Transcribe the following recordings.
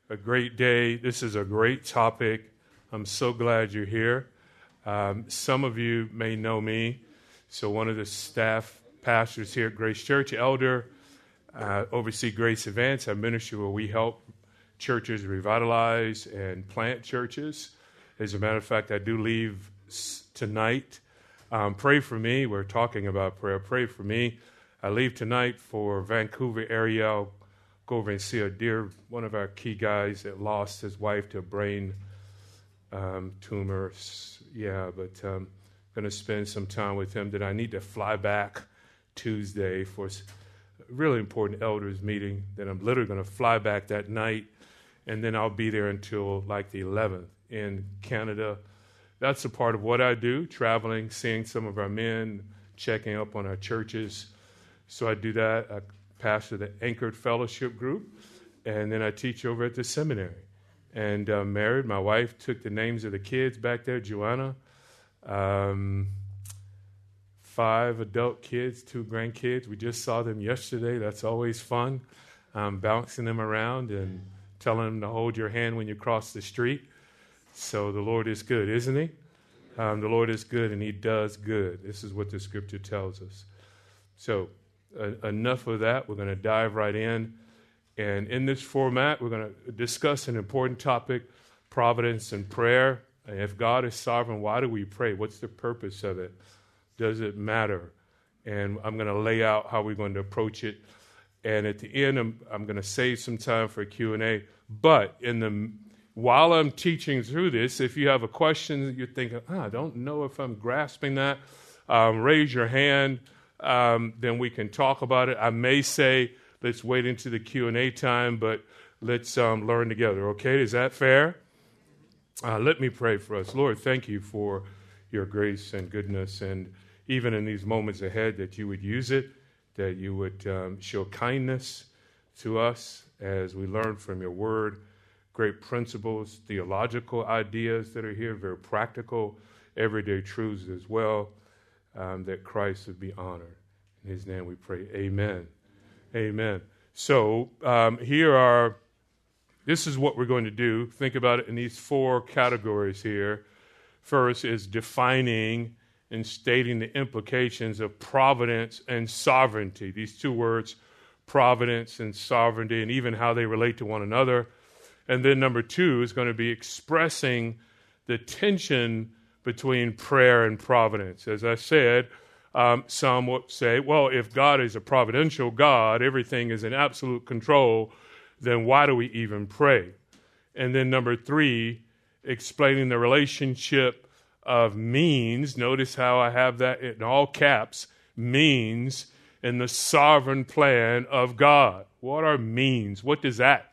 a great day. This is a great topic. I'm so glad you're here. Some of you may know me. So one of the staff pastors here at Grace Church, elder, oversee Grace Events, a ministry where we help churches revitalize and plant churches. As a matter of fact, I do leave tonight. Pray for me. We're talking about prayer. Pray for me. I leave tonight for Vancouver area. I'll go over and see one of our key guys that lost his wife to a brain tumor. But I'm going to spend some time with him. Then I need to fly back Tuesday for a really important elders meeting. Then I'm literally going to fly back that night, and then I'll be there until like the 11th in Canada. That's a part of what I do, traveling, seeing some of our men, checking up on our churches. So I do that. I pastor the Anchored Fellowship Group, and then I teach over at the seminary. And I'm married. My wife took the names of the kids back there, Joanna. 5 adult kids, 2 grandkids. We just saw them yesterday. That's always fun, bouncing them around and telling them to hold your hand when you cross the street. So the Lord is good, isn't he? The Lord is good, and he does good. This is what the scripture tells us. So enough of that. We're going to dive right in. And in this format, we're going to discuss an important topic, providence and prayer. And if God is sovereign, why do we pray? What's the purpose of it? Does it matter? And I'm going to lay out how we're going to approach it. And at the end, I'm going to save some time for Q&A. But while I'm teaching through this, if you have a question, you're thinking, I don't know if I'm grasping that, raise your hand. Then we can talk about it. I may say, let's wait into the Q&A time, but let's learn together, okay? Is that fair? Let me pray for us. Lord, thank you for your grace and goodness, and even in these moments ahead, that you would use it, that you would show kindness to us as we learn from your word, great principles, theological ideas that are here, very practical, everyday truths as well. That Christ would be honored. In his name we pray, amen. Amen. So this is what we're going to do. Think about it in these 4 categories here. First is defining and stating the implications of providence and sovereignty. These 2 words, providence and sovereignty, and even how they relate to one another. And then number 2 is going to be expressing the tension between prayer and providence. As I said, some would say, well, if God is a providential God, everything is in absolute control, then why do we even pray? And then number 3, explaining the relationship of means. Notice how I have that in all caps, means, in the sovereign plan of God. What are means? What does that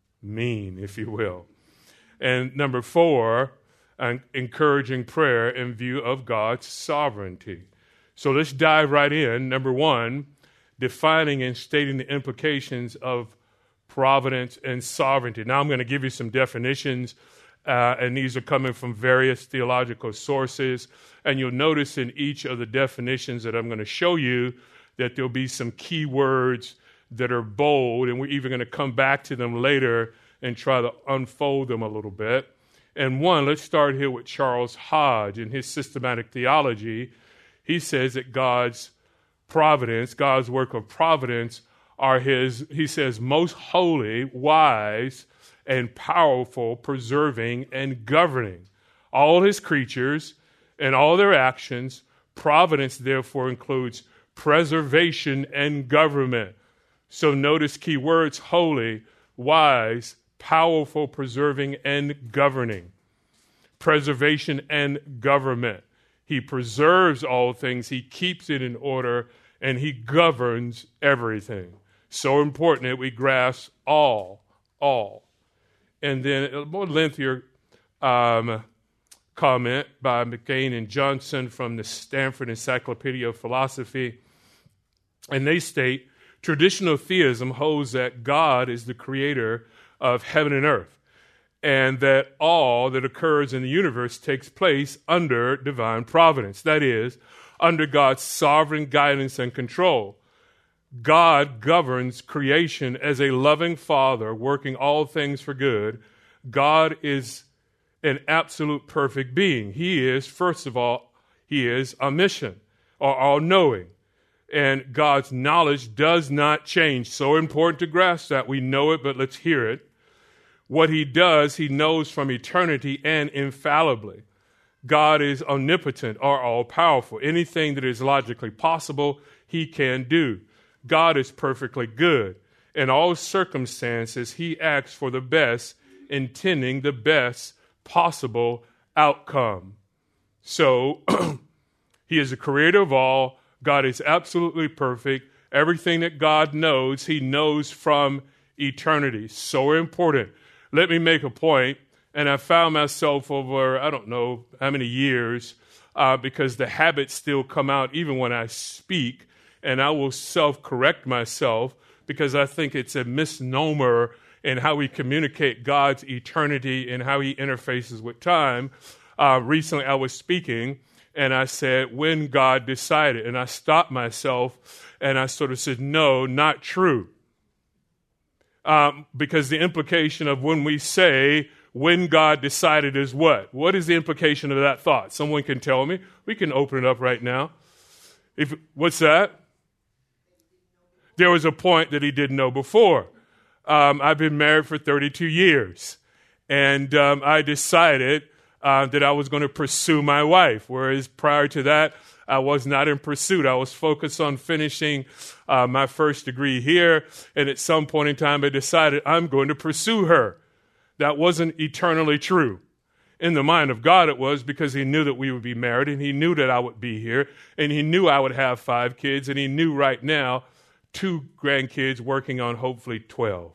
mean, if you will? And number 4, and encouraging prayer in view of God's sovereignty. So let's dive right in. Number 1, defining and stating the implications of providence and sovereignty. Now I'm going to give you some definitions, and these are coming from various theological sources. And you'll notice in each of the definitions that I'm going to show you that there'll be some key words that are bold, and we're even going to come back to them later and try to unfold them a little bit. And let's start here with Charles Hodge. In his systematic theology, he says that God's providence, God's work of providence, are he says, most holy, wise, and powerful, preserving and governing all his creatures and all their actions. Providence, therefore, includes preservation and government. So notice key words, holy, wise, powerful, preserving, and governing. Preservation and government. He preserves all things. He keeps it in order, and he governs everything. So important that we grasp all. And then a more lengthier comment by McCain and Johnson from the Stanford Encyclopedia of Philosophy. And they state, traditional theism holds that God is the creator of heaven and earth, and that all that occurs in the universe takes place under divine providence. That is, under God's sovereign guidance and control. God governs creation as a loving Father, working all things for good. God is an absolute perfect being. He is, first of all, he is omniscient or all-knowing. And God's knowledge does not change. So important to grasp that. We know it, but let's hear it. What he does, he knows from eternity and infallibly. God is omnipotent or all-powerful. Anything that is logically possible, he can do. God is perfectly good. In all circumstances, he acts for the best, intending the best possible outcome. So, he is the creator of all. God is absolutely perfect. Everything that God knows, he knows from eternity. So important. Let me make a point, and I found myself over, I don't know how many years, because the habits still come out even when I speak, and I will self-correct myself because I think it's a misnomer in how we communicate God's eternity and how he interfaces with time. Recently I was speaking, and I said, when God decided, and I stopped myself, and I sort of said, no, not true. Because the implication of when we say, when God decided is what? What is the implication of that thought? Someone can tell me. We can open it up right now. What's that? There was a point that he didn't know before. I've been married for 32 years, and I decided that I was going to pursue my wife, whereas prior to that, I was not in pursuit. I was focused on finishing my first degree here, and at some point in time, I decided I'm going to pursue her. That wasn't eternally true. In the mind of God, it was, because he knew that we would be married, and he knew that I would be here, and he knew I would have 5 kids, and he knew right now 2 grandkids working on hopefully 12.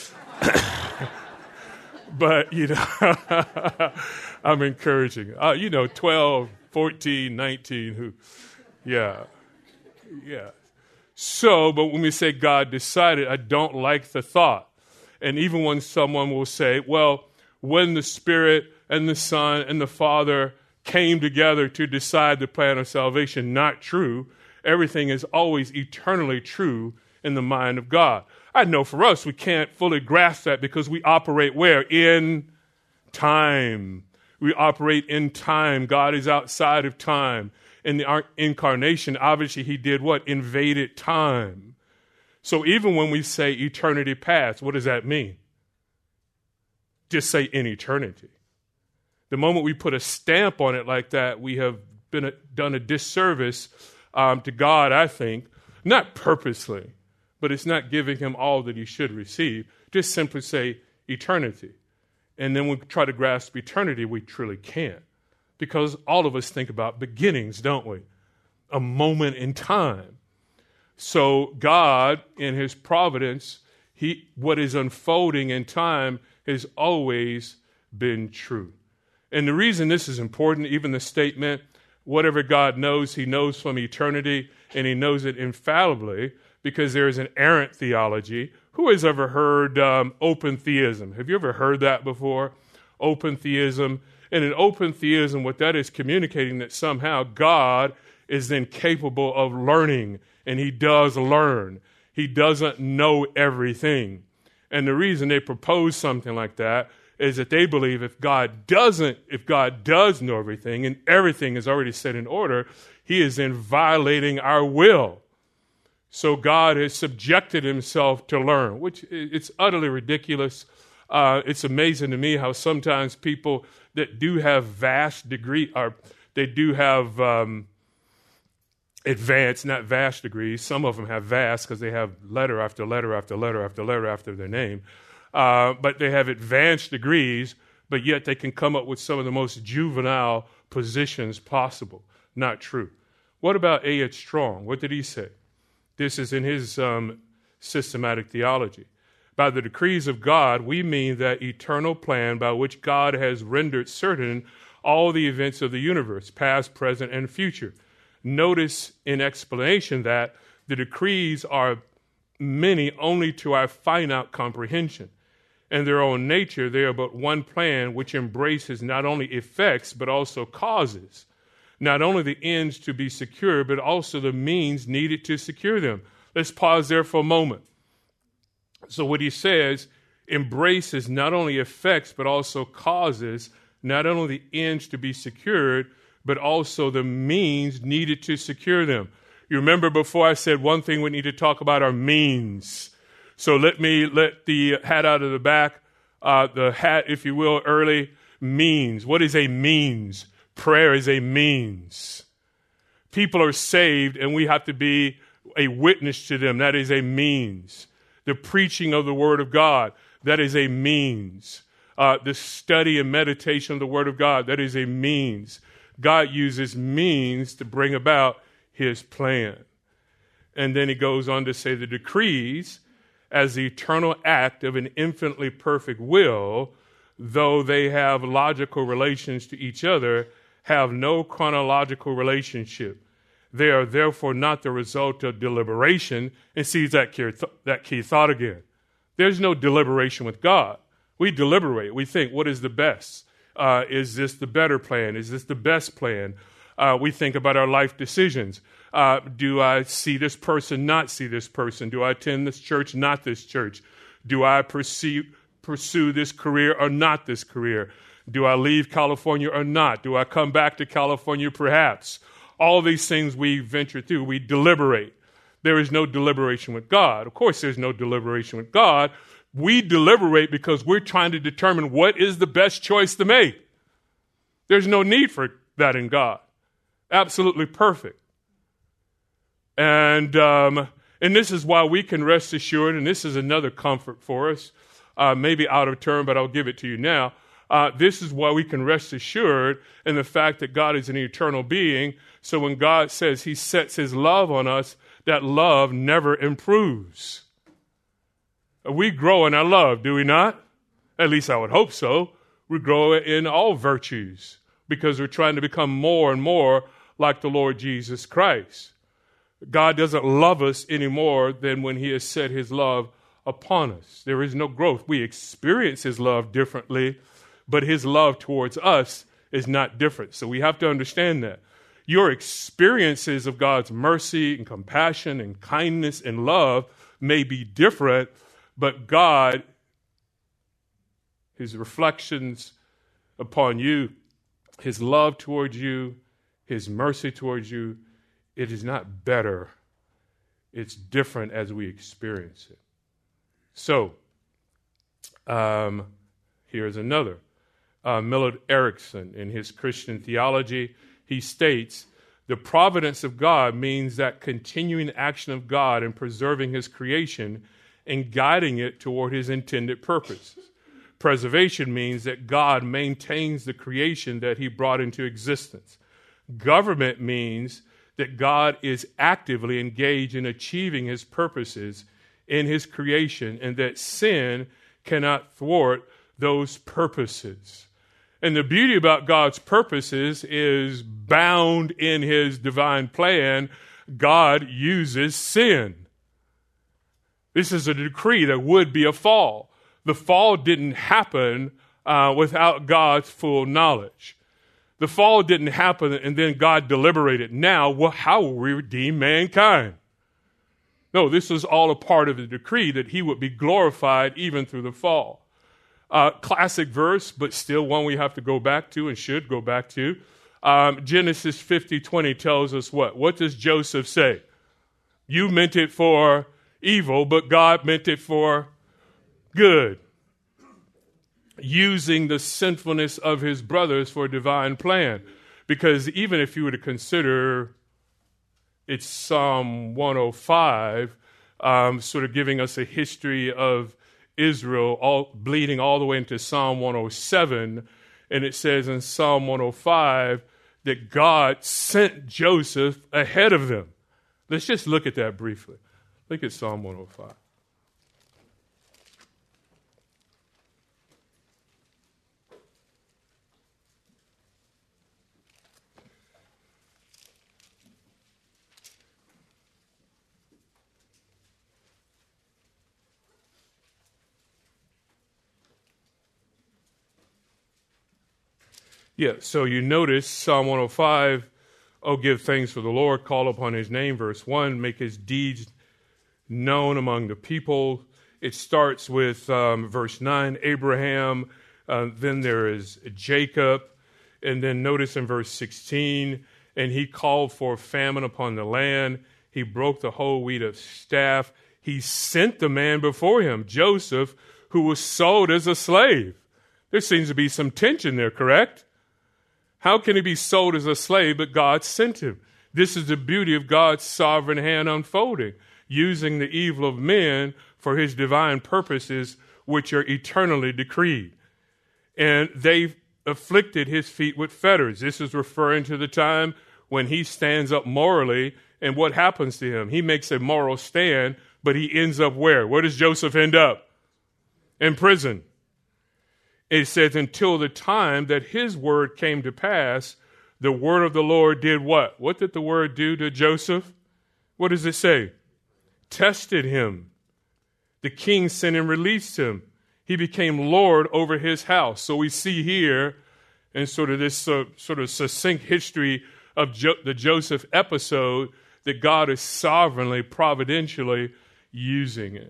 But, I'm encouraging. 12, 14, 19, yeah. So, but when we say God decided, I don't like the thought. And even when someone will say, well, when the Spirit and the Son and the Father came together to decide the plan of salvation, not true. Everything is always eternally true in the mind of God. I know for us, we can't fully grasp that because we operate where? In time. We operate in time. God is outside of time. In the incarnation, obviously, he did what? Invaded time. So even when we say eternity past, what does that mean? Just say in eternity. The moment we put a stamp on it like that, we have done a disservice to God, I think, not purposely, but it's not giving him all that he should receive. Just simply say eternity. And then we try to grasp eternity, we truly can't. Because all of us think about beginnings, don't we? A moment in time. So God, in his providence, what is unfolding in time has always been true. And the reason this is important, even the statement, whatever God knows, he knows from eternity, and he knows it infallibly, because there is an errant theology. Who has ever heard open theism? Have you ever heard that before? Open theism. And in open theism, what that is communicating, that somehow God is then capable of learning, and he does learn. He doesn't know everything. And the reason they propose something like that is that they believe if God does know everything, and everything is already set in order, he is then violating our will. So God has subjected himself to learn, which it's utterly ridiculous. It's amazing to me how sometimes people that do have vast degree, or they do have advanced, not vast degrees. Some of them have vast because they have letter after letter after letter after letter after their name. But they have advanced degrees, but yet they can come up with some of the most juvenile positions possible. Not true. What about A.H. Strong? What did he say? This is in his systematic theology. By the decrees of God, we mean that eternal plan by which God has rendered certain all the events of the universe, past, present, and future. Notice in explanation that the decrees are many only to our finite comprehension. In their own nature, they are but one plan which embraces not only effects but also causes. Not only the ends to be secured, but also the means needed to secure them. Let's pause there for a moment. So what he says, embraces not only effects, but also causes not only the ends to be secured, but also the means needed to secure them. You remember before I said one thing we need to talk about are means. So let the hat out of the back, the hat, if you will, early. Means. What is a means? Prayer is a means. People are saved and we have to be a witness to them. That is a means. The preaching of the Word of God, that is a means. The study and meditation of the Word of God, that is a means. God uses means to bring about His plan. And then he goes on to say the decrees, as the eternal act of an infinitely perfect will, though they have logical relations to each other, have no chronological relationship. They are therefore not the result of deliberation. And sees that key thought again. There's no deliberation with God. We deliberate. We think, what is the best? Is this the better plan? Is this the best plan? We think about our life decisions. Do I see this person, not see this person? Do I attend this church, not this church? Do I pursue this career or not this career? Do I leave California or not? Do I come back to California perhaps? All these things we venture through, we deliberate. There is no deliberation with God. Of course, there's no deliberation with God. We deliberate because we're trying to determine what is the best choice to make. There's no need for that in God. Absolutely perfect. And this is why we can rest assured, and this is another comfort for us, maybe out of turn, but I'll give it to you now. This is why we can rest assured in the fact that God is an eternal being. So when God says he sets his love on us, that love never improves. We grow in our love, do we not? At least I would hope so. We grow in all virtues because we're trying to become more and more like the Lord Jesus Christ. God doesn't love us any more than when he has set his love upon us. There is no growth. We experience his love differently, but his love towards us is not different. So we have to understand that. Your experiences of God's mercy and compassion and kindness and love may be different, but God, his reflections upon you, his love towards you, his mercy towards you, it is not better. It's different as we experience it. So, here's another. Millard Erickson, in his Christian theology, he states, the providence of God means that continuing action of God in preserving his creation and guiding it toward his intended purpose. Preservation means that God maintains the creation that he brought into existence. Government means that God is actively engaged in achieving his purposes in his creation and that sin cannot thwart those purposes. And the beauty about God's purposes is bound in his divine plan. God uses sin. This is a decree. There would be a fall. The fall didn't happen without God's full knowledge. The fall didn't happen and then God deliberated. Now, how will we redeem mankind? No, this is all a part of the decree that he would be glorified even through the fall. Classic verse, but still one we have to go back to and should go back to. Genesis 50:20 tells us what? What does Joseph say? You meant it for evil, but God meant it for good. Using the sinfulness of his brothers for a divine plan. Because even if you were to consider it's Psalm 105, sort of giving us a history of Israel, bleeding all the way into Psalm 107, and it says in Psalm 105 that God sent Joseph ahead of them. Let's just look at that briefly. Look at Psalm 105. Yeah, so you notice Psalm 105, oh, give thanks for the Lord, call upon his name, verse 1, make his deeds known among the people. It starts with verse 9, Abraham, then there is Jacob, and then notice in verse 16, and he called for famine upon the land. He broke the whole wheat of staff. He sent the man before him, Joseph, who was sold as a slave. There seems to be some tension there, correct? How can he be sold as a slave, but God sent him? This is the beauty of God's sovereign hand unfolding, using the evil of men for his divine purposes, which are eternally decreed. And they afflicted his feet with fetters. This is referring to the time when he stands up morally, and what happens to him? He makes a moral stand, but he ends up where? Where does Joseph end up? In prison. It says, until the time that his word came to pass, the word of the Lord did what? What did the word do to Joseph? What does it say? Tested him. The king sent and released him. He became Lord over his house. So we see here in sort of this sort of succinct history of the Joseph episode that God is sovereignly, providentially using it.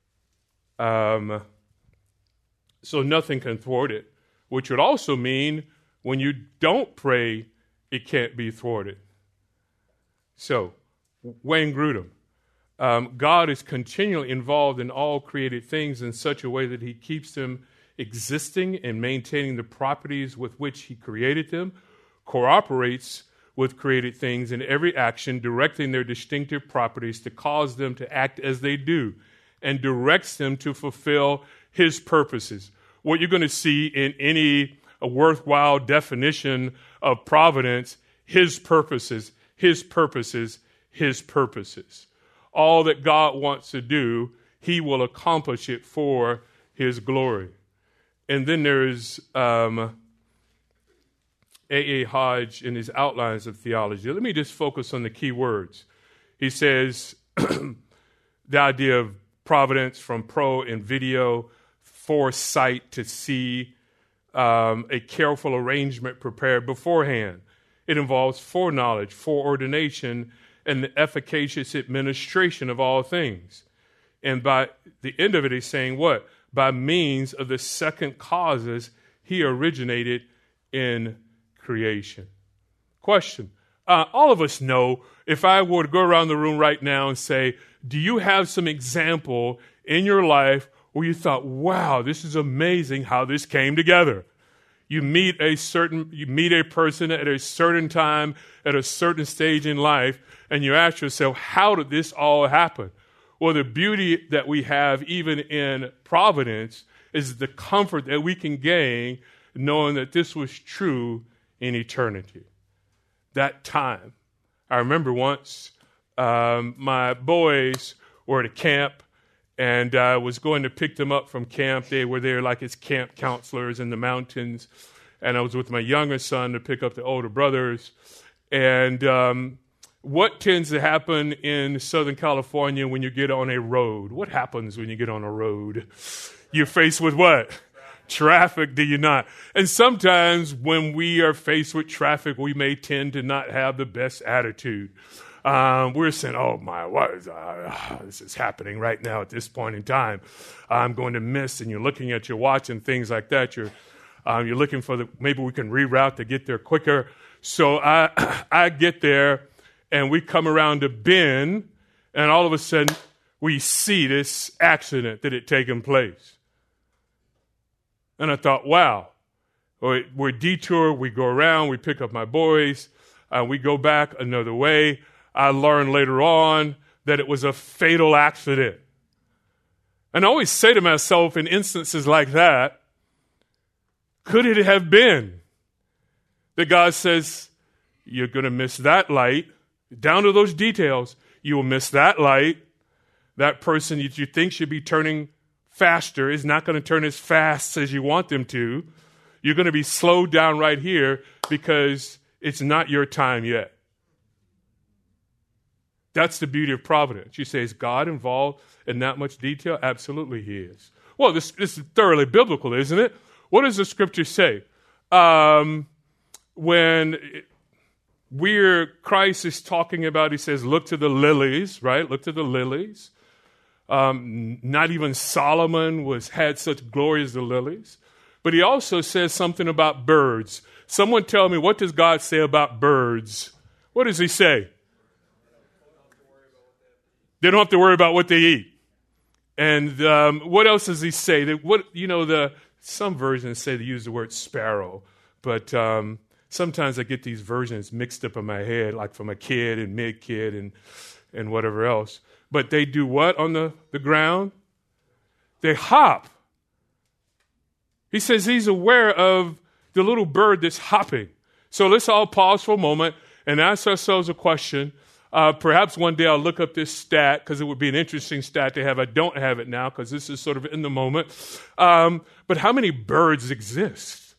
So nothing can thwart it, which would also mean when you don't pray, it can't be thwarted. So, Wayne Grudem, God is continually involved in all created things in such a way that he keeps them existing and maintaining the properties with which he created them, cooperates with created things in every action, directing their distinctive properties to cause them to act as they do, and directs them to fulfill his purposes. What you're going to see in any worthwhile definition of providence, his purposes, his purposes, his purposes. All that God wants to do, he will accomplish it for his glory. And then there's A.A. Hodge in his outlines of theology. Let me just focus on the key words. He says the idea of providence from pro and video, foresight to see, a careful arrangement prepared beforehand. It involves foreknowledge, foreordination, and the efficacious administration of all things. And by the end of it, he's saying what? By means of the second causes he originated in creation. Question. All of us know, if I were to go around the room right now and say, do you have some example in your life where you thought, wow, this is amazing how this came together? You meet a person at a certain time, at a certain stage in life, and you ask yourself, how did this all happen? Well, the beauty that we have even in providence is the comfort that we can gain knowing that this was true in eternity. That time. I remember once my boys were at a camp, and I was going to pick them up from camp. They were there like as camp counselors in the mountains. And I was with my younger son to pick up the older brothers. And what tends to happen in Southern California when you get on a road? What happens when you get on a road? You're faced with what? Traffic, do you not? And sometimes when we are faced with traffic, we may tend to not have the best attitude. We're saying, oh my, this is happening right now at this point in time. I'm going to miss, and you're looking at your watch and things like that. You're looking for maybe we can reroute to get there quicker. So I get there, and we come around a bend, and all of a sudden we see this accident that had taken place. And I thought, wow, we're detour, we go around, we pick up my boys, we go back another way. I learned later on that it was a fatal accident. And I always say to myself in instances like that, could it have been that God says, you're going to miss that light, down to those details, you will miss that light, that person that you think should be turning faster is not going to turn as fast as you want them to. You're going to be slowed down right here because it's not your time yet. That's the beauty of providence. You say, is God involved in that much detail? Absolutely he is. Well, this is thoroughly biblical, isn't it? What does the scripture say? When Christ is talking about, he says, look to the lilies, right? Look to the lilies. Not even Solomon had such glory as the lilies. But he also says something about birds. Someone tell me, what does God say about birds? What does he say? They don't have to worry about what they eat. And what else does he say? Some versions say they use the word sparrow, but sometimes I get these versions mixed up in my head, like from a kid and mid-kid and whatever else. But they do what on the ground? They hop. He says he's aware of the little bird that's hopping. So let's all pause for a moment and ask ourselves a question. Perhaps one day I'll look up this stat because it would be an interesting stat to have. I don't have it now because this is sort of in the moment. But how many birds exist?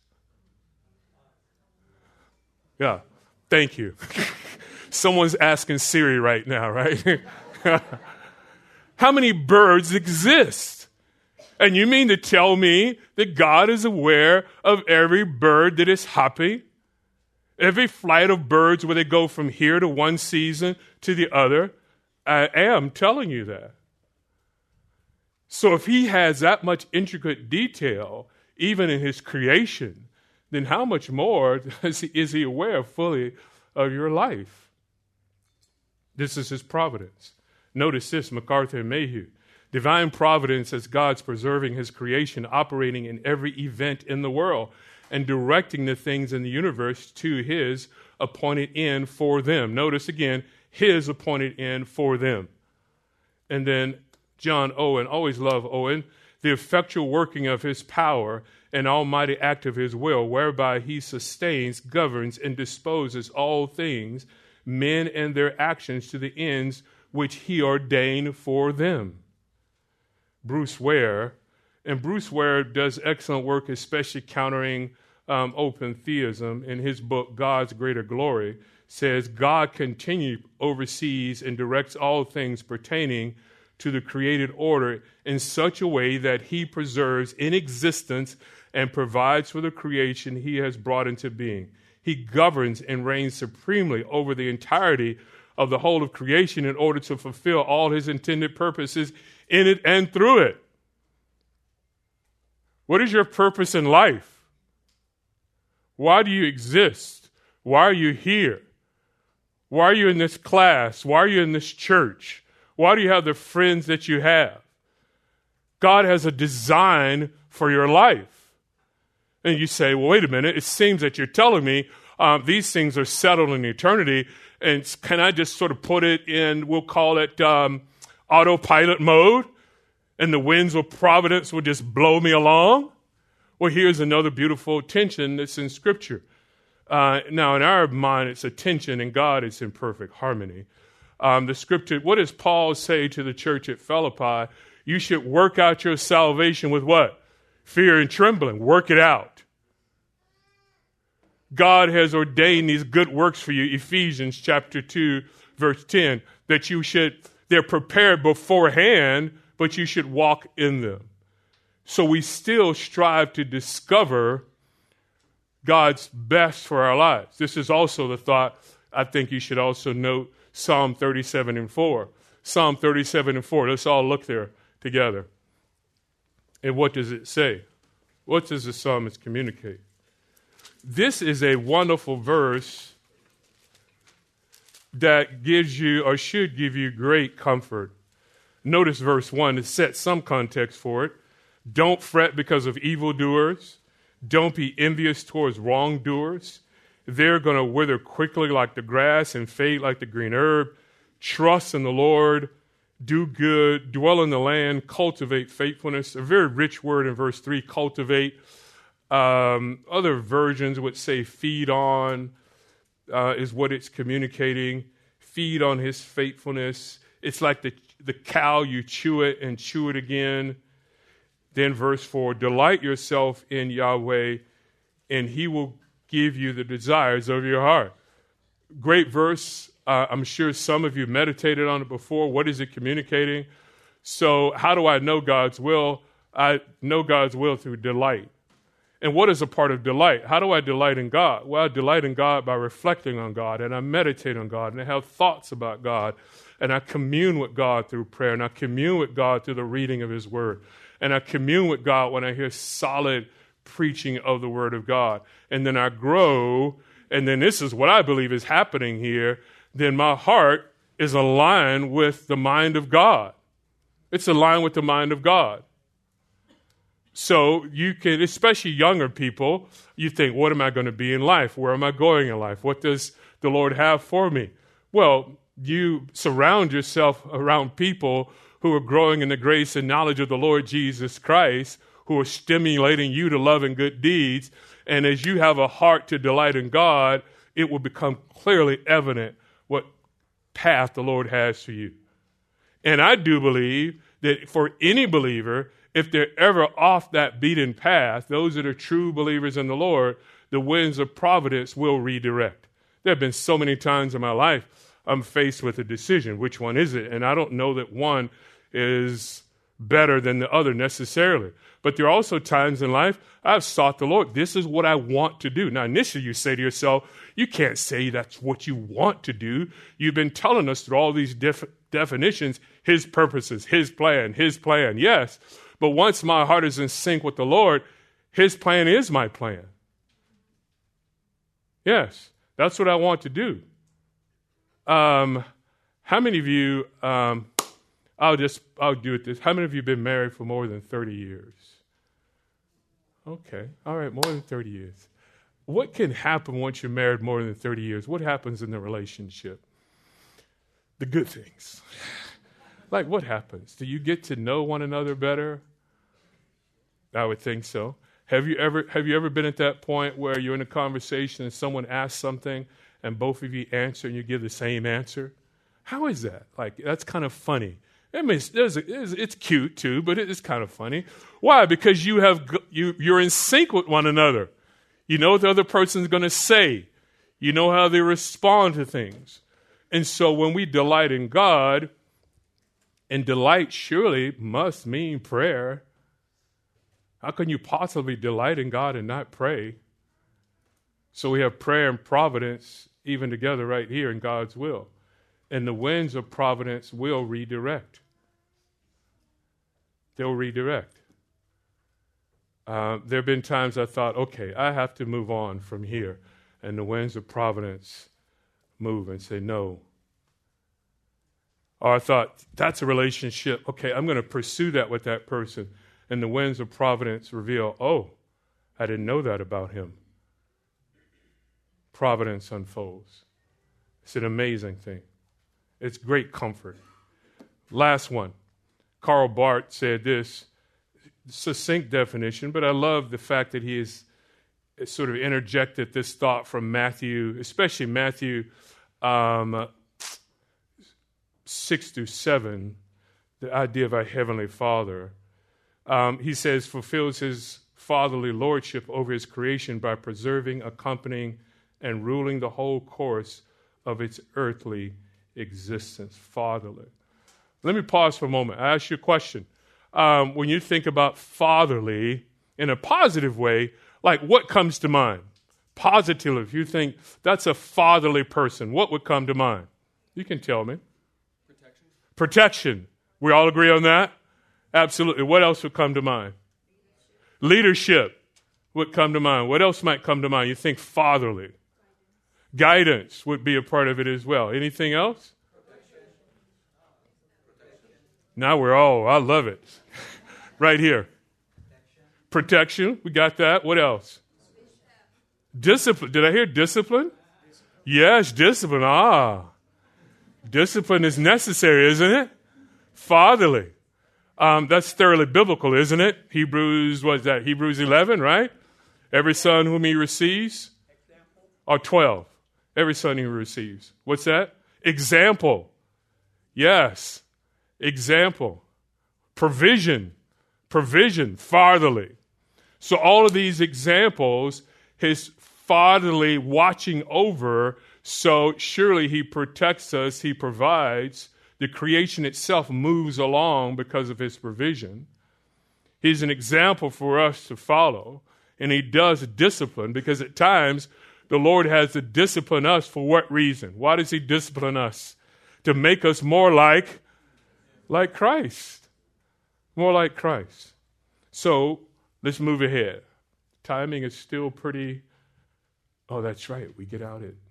Yeah, thank you. Someone's asking Siri right now, right? How many birds exist? And you mean to tell me that God is aware of every bird that is hopping? Every flight of birds where they go from here to one season to the other? I am telling you that. So if he has that much intricate detail, even in his creation, then how much more is he aware fully of your life? This is his providence. Notice this, MacArthur and Mayhew. Divine providence is God's preserving his creation, operating in every event in the world, and directing the things in the universe to his appointed end for them. Notice again, his appointed end for them. And then John Owen, always love Owen, the effectual working of his power and almighty act of his will, whereby he sustains, governs, and disposes all things, men and their actions to the ends which he ordained for them. Bruce Ware, and Bruce Ware does excellent work, especially countering open theism. In his book, God's Greater Glory, says God continually oversees and directs all things pertaining to the created order in such a way that he preserves in existence and provides for the creation he has brought into being. He governs and reigns supremely over the entirety of the whole of creation in order to fulfill all his intended purposes in it and through it. What is your purpose in life? Why do you exist? Why are you here? Why are you in this class? Why are you in this church? Why do you have the friends that you have? God has a design for your life. And you say, well, wait a minute, it seems that you're telling me these things are settled in eternity, and can I just sort of put it in, we'll call it autopilot mode, and the winds of providence will just blow me along? Well, here's another beautiful tension that's in Scripture. Now, in our mind, it's a tension. In God, it's in perfect harmony. The Scripture, what does Paul say to the church at Philippi? You should work out your salvation with what? Fear and trembling. Work it out. God has ordained these good works for you, Ephesians chapter 2, verse 10, that they're prepared beforehand, but you should walk in them. So we still strive to discover God's best for our lives. This is also the thought I think you should also note, Psalm 37 and 4. Psalm 37 and 4. Let's all look there together. And what does it say? What does the psalmist communicate? This is a wonderful verse that gives you or should give you great comfort. Notice verse 1 to set some context for it. Don't fret because of evildoers. Don't be envious towards wrongdoers. They're going to wither quickly like the grass and fade like the green herb. Trust in the Lord. Do good. Dwell in the land. Cultivate faithfulness. A very rich word in verse 3, cultivate. Other versions would say feed on is what it's communicating. Feed on his faithfulness. It's like the cow, you chew it and chew it again. Then verse 4, delight yourself in Yahweh, and he will give you the desires of your heart. Great verse. I'm sure some of you meditated on it before. What is it communicating? So how do I know God's will? I know God's will through delight. And what is a part of delight? How do I delight in God? Well, I delight in God by reflecting on God, and I meditate on God, and I have thoughts about God, and I commune with God through prayer, and I commune with God through the reading of His Word, and I commune with God when I hear solid preaching of the Word of God. And then I grow, and then this is what I believe is happening here. Then my heart is aligned with the mind of God. It's aligned with the mind of God. So you can, especially younger people, you think, what am I going to be in life? Where am I going in life? What does the Lord have for me? Well, you surround yourself around people who are growing in the grace and knowledge of the Lord Jesus Christ, who are stimulating you to love and good deeds. And as you have a heart to delight in God, it will become clearly evident what path the Lord has for you. And I do believe that for any believer, if they're ever off that beaten path, those that are true believers in the Lord, the winds of providence will redirect. There have been so many times in my life I'm faced with a decision. Which one is it? And I don't know that one is better than the other necessarily. But there are also times in life I've sought the Lord. This is what I want to do. Now, initially you say to yourself, you can't say that's what you want to do. You've been telling us through all these definitions, His purposes, His plan, yes. But once my heart is in sync with the Lord, His plan is my plan. Yes, that's what I want to do. How many of you, I'll do it this. How many of you have been married for more than 30 years? Okay, all right, more than 30 years. What can happen once you're married more than 30 years? What happens in the relationship? The good things. Like what happens? Do you get to know one another better? I would think so. Have you ever been at that point where you're in a conversation and someone asks something and both of you answer and you give the same answer? How is that? Like, that's kind of funny. I mean, it's cute too, but it is kind of funny. Why? Because you're in sync with one another. You know what the other person's going to say. You know how they respond to things. And so when we delight in God, and delight surely must mean prayer. How can you possibly delight in God and not pray? So we have prayer and providence even together right here in God's will. And the winds of providence will redirect. They'll redirect. There have been times I thought, okay, I have to move on from here. And the winds of providence move and say, no. Or I thought, that's a relationship. Okay, I'm going to pursue that with that person. And the winds of providence reveal, oh, I didn't know that about him. Providence unfolds. It's an amazing thing. It's great comfort. Last one. Karl Barth said this, succinct definition, but I love the fact that he has sort of interjected this thought from Matthew, especially Matthew 6-7, the idea of our Heavenly Father. He says, fulfills His fatherly lordship over His creation by preserving, accompanying, and ruling the whole course of its earthly existence. Fatherly. Let me pause for a moment. I ask you a question. When you think about fatherly in a positive way, like what comes to mind? Positively, if you think that's a fatherly person, what would come to mind? You can tell me. Protection. We all agree on that? Absolutely. What else would come to mind? Leadership would come to mind. What else might come to mind? You think fatherly. Guidance would be a part of it as well. Anything else? Now we're all, I love it. Right here. Protection. We got that. What else? Discipline. Did I hear discipline? Yes, discipline. Discipline is necessary, isn't it? Fatherly. That's thoroughly biblical, isn't it? Hebrews 11, right? Every son whom he receives. Or 12. Every son he receives. What's that? Example. Yes. Example. Provision. Fatherly. So all of these examples, his fatherly watching over, so surely he protects us, he provides. The creation itself moves along because of his provision. He's an example for us to follow. and he does discipline, because at times the Lord has to discipline us. For what reason? Why does he discipline us? To make us more like Christ. More like Christ. So let's move ahead. Timing is still pretty. Oh, that's right. We get out at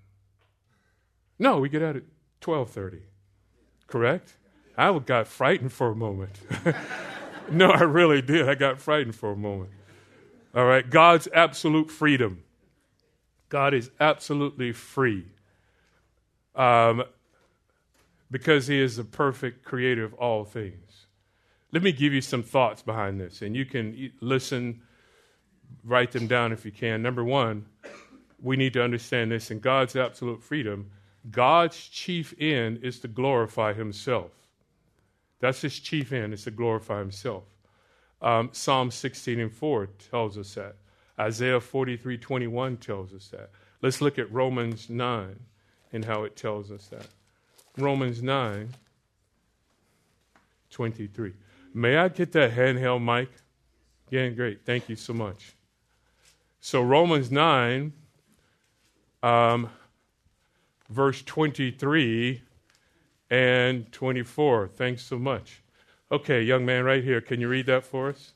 12:30. Correct? I got frightened for a moment. No, I really did. I got frightened for a moment. All right. God's absolute freedom. God is absolutely free. Because he is the perfect creator of all things. Let me give you some thoughts behind this, and you can listen, write them down if you can. Number one, we need to understand this. In God's absolute freedom, God's chief end is to glorify himself. That's his chief end, is to glorify himself. Psalm 16:4 tells us that. Isaiah 43:21 tells us that. Let's look at Romans 9 and how it tells us that. Romans 9:23. May I get that handheld mic? Yeah, great. Thank you so much. So Romans 9, verse 23 and 24. Thanks so much. Okay, young man right here, can you read that for us?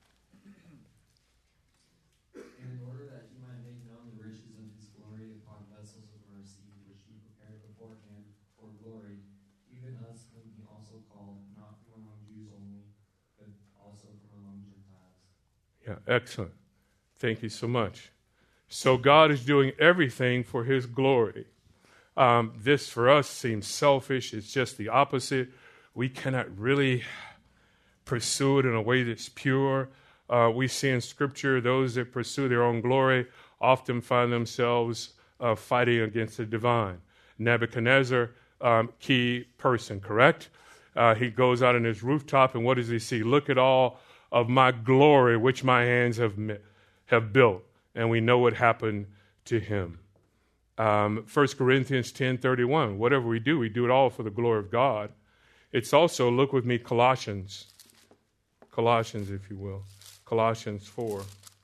In order that he might make known the riches of his glory upon vessels of mercy, which he prepared beforehand for glory, even us whom he also called, not from among Jews only, but also from among Gentiles. Yeah, excellent. Thank you so much. So God is doing everything for his glory. This for us seems selfish. It's just the opposite. We cannot really pursue it in a way that's pure. We see in Scripture those that pursue their own glory often find themselves fighting against the divine. Nebuchadnezzar, key person, correct? He goes out on his rooftop, and what does he see? Look at all of my glory, which my hands have built. And we know what happened to him. 1 Corinthians 10:31. Whatever we do it all for the glory of God. It's also, look with me, Colossians, if you will. Colossians 4.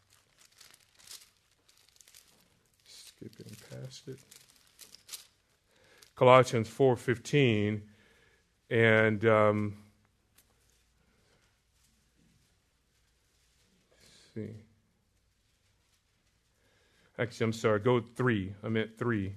Skipping past it. Colossians 4:15. And let's see. Actually, I'm sorry, go 3. I meant 3.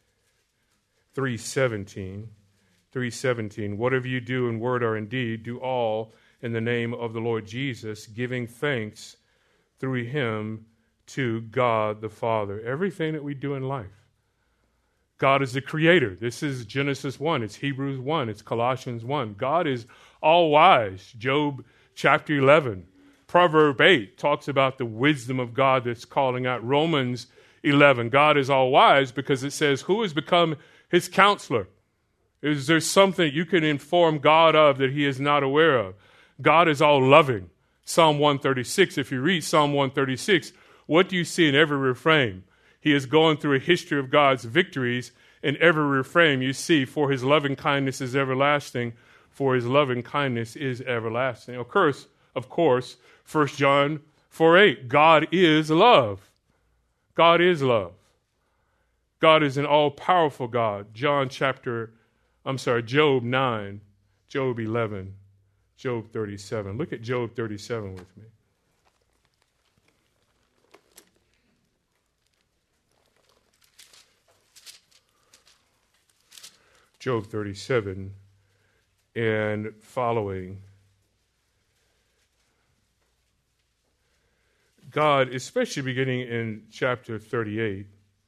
3:17. 3:17. Whatever you do in word or in deed, do all in the name of the Lord Jesus, giving thanks through him to God the Father. Everything that we do in life. God is the creator. This is Genesis 1. It's Hebrews 1. It's Colossians 1. God is all wise. Job chapter 11. Proverb 8 talks about the wisdom of God that's calling out. Romans 11. God is all wise because it says, who has become his counselor? Is there something you can inform God of that he is not aware of? God is all loving. Psalm 136, if you read Psalm 136, what do you see in every refrain? He is going through a history of God's victories. In every refrain you see, for his loving kindness is everlasting, for his loving kindness is everlasting. Of course, 1 John 4:8, God is love. God is love. God is an all-powerful God. Job 9, Job 11, Job 37. Look at Job 37 with me. Job 37 and following. God, especially beginning in chapter 38,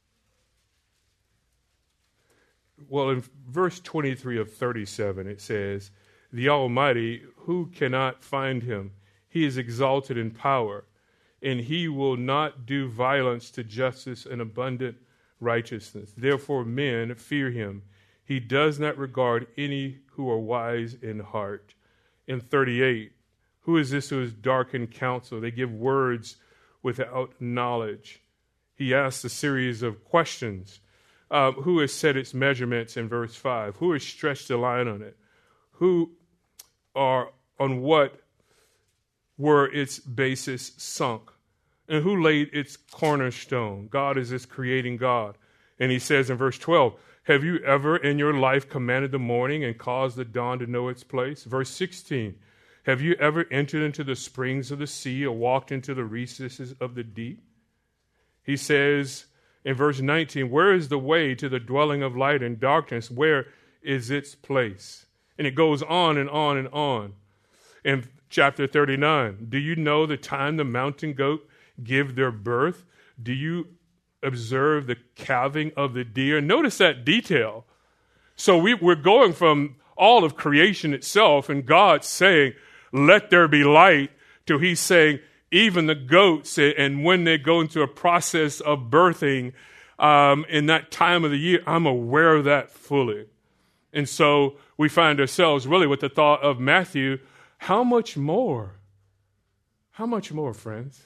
well, in verse 23 of 37, it says, the Almighty, who cannot find him? He is exalted in power, and he will not do violence to justice and abundant righteousness. Therefore men fear him. He does not regard any who are wise in heart. In 38, who is this who is dark in counsel? They give words without knowledge. He asks a series of questions. Who has set its measurements in verse 5? Who has stretched a line on it? Who are on what were its bases sunk? And who laid its cornerstone? God is this creating God. And he says in verse 12, have you ever in your life commanded the morning and caused the dawn to know its place? Verse 16, have you ever entered into the springs of the sea or walked into the recesses of the deep? He says in verse 19, where is the way to the dwelling of light and darkness? Where is its place? And it goes on and on and on. In chapter 39, do you know the time the mountain goat give their birth? Do you observe the calving of the deer? Notice that detail. So we're going from all of creation itself and God saying, let there be light, to he's saying, even the goats, and when they go into a process of birthing in that time of the year, I'm aware of that fully. And so we find ourselves really with the thought of Matthew, how much more? How much more, friends?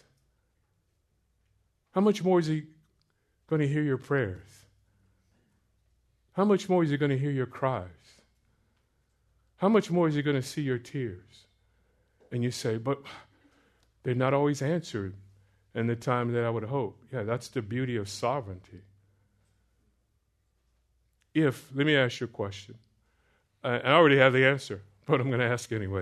How much more is he going to hear your prayers? How much more is he going to hear your cries? How much more is he going to see your tears? And you say, but they're not always answered in the time that I would hope. Yeah, that's the beauty of sovereignty. Let me ask you a question. I already have the answer, but I'm going to ask anyway.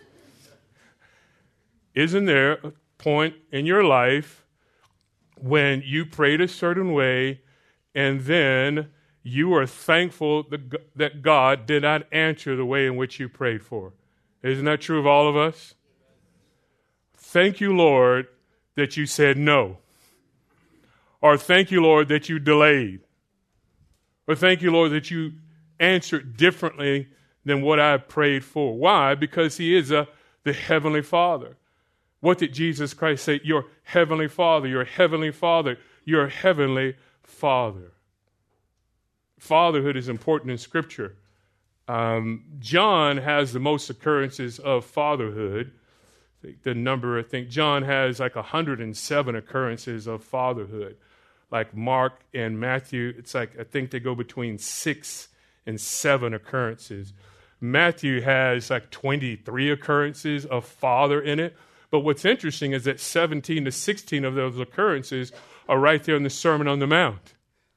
Isn't there a point in your life when you prayed a certain way and then you are thankful that God did not answer the way in which you prayed for? Isn't that true of all of us? Thank you, Lord, that you said no. Or thank you, Lord, that you delayed. Or thank you, Lord, that you answered differently than what I prayed for. Why? Because he is the Heavenly Father. What did Jesus Christ say? Your Heavenly Father, your Heavenly Father, your Heavenly Father. Fatherhood is important in Scripture. John has the most occurrences of fatherhood. I think John has like 107 occurrences of fatherhood. Like Mark and Matthew, it's like, I think they go between 6 and 7 occurrences. Matthew has like 23 occurrences of father in it. But what's interesting is that 17 to 16 of those occurrences are right there in the Sermon on the Mount.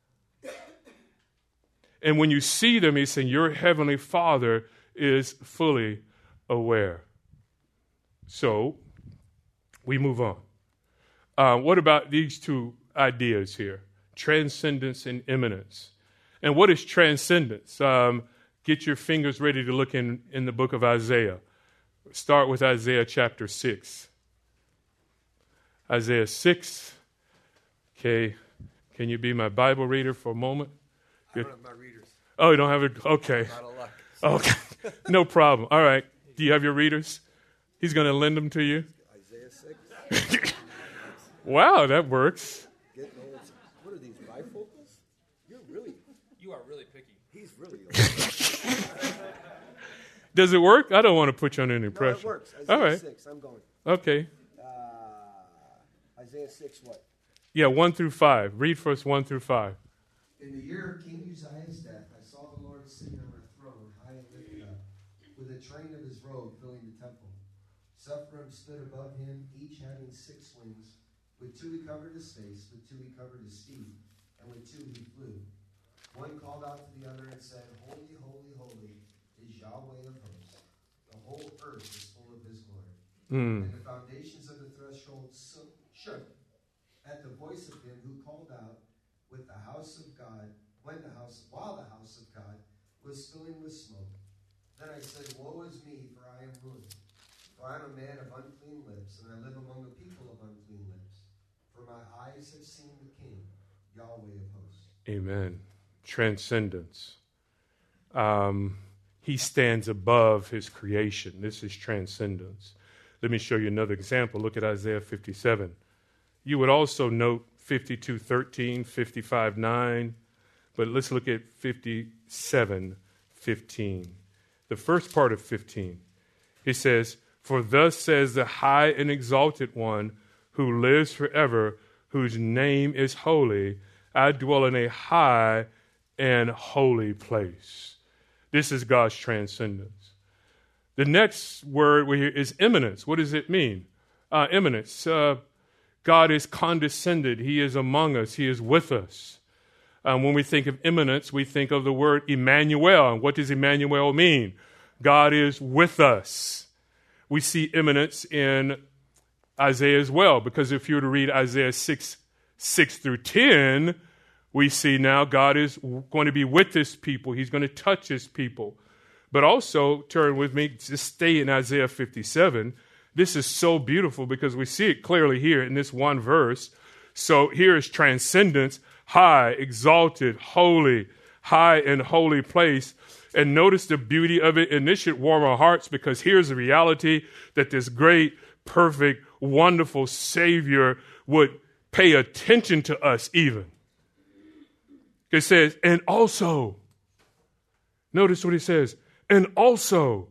And when you see them, he's saying, your Heavenly Father is fully aware. So, we move on. What about these two ideas here? Transcendence and immanence. And what is transcendence? Get your fingers ready to look in the book of Isaiah. Start with Isaiah chapter 6. Isaiah 6. Okay. Can you be my Bible reader for a moment? I don't have my readers. Oh, you don't have it? Okay. I'm out of luck. Okay. No problem. All right. Do you have your readers? He's going to lend them to you? Isaiah 6. Wow, that works. What are these, bifocals? You are really picky. He's really Does it work? I don't want to put you under any No, pressure. it works. Isaiah All right. 6, I'm going. Okay. Isaiah 6 what? Yeah, 1 through 5. Read for us 1 through 5. In the year of King Uzziah's death, I saw the Lord sitting on a throne, high and lifted up, with a train of his robe filling the temple. Seraphim stood above him, each having 6 wings. With 2 he covered his face, with 2 he covered his feet, and with 2 he flew. One called out to the other and said, Holy, holy, holy is Yahweh of hosts. The whole earth is full of his glory. And the foundations of the threshold shook at the voice of him who called out with the house of God, while the house of God was filling with smoke. Then I said, Woe is me, for I am ruined. For I am a man of unclean lips, and I live among a people of unclean lips. For my eyes have seen the King, Yahweh of hosts. Amen. Transcendence. He stands above his creation. This is transcendence. Let me show you another example. Look at Isaiah 57. You would also note 52:13, 55:9, but let's look at 57:15. The first part of 15. He says, For thus says the high and exalted one who lives forever, whose name is holy, I dwell in a high and holy place. This is God's transcendence. The next word we hear is immanence. What does it mean? Immanence. God is condescended. He is among us. He is with us. When we think of imminence, we think of the word Emmanuel. And what does Emmanuel mean? God is with us. We see imminence in Isaiah as well, because if you were to read Isaiah 6 through 10, we see now God is going to be with his people. He's going to touch his people. But also, turn with me, just stay in Isaiah 57. This is so beautiful because we see it clearly here in this one verse. So here is transcendence, high, exalted, holy, high and holy place. And notice the beauty of it, and this should warm our hearts, because here's the reality that this great, perfect, wonderful Savior would pay attention to us even. It says, and also, notice what he says, and also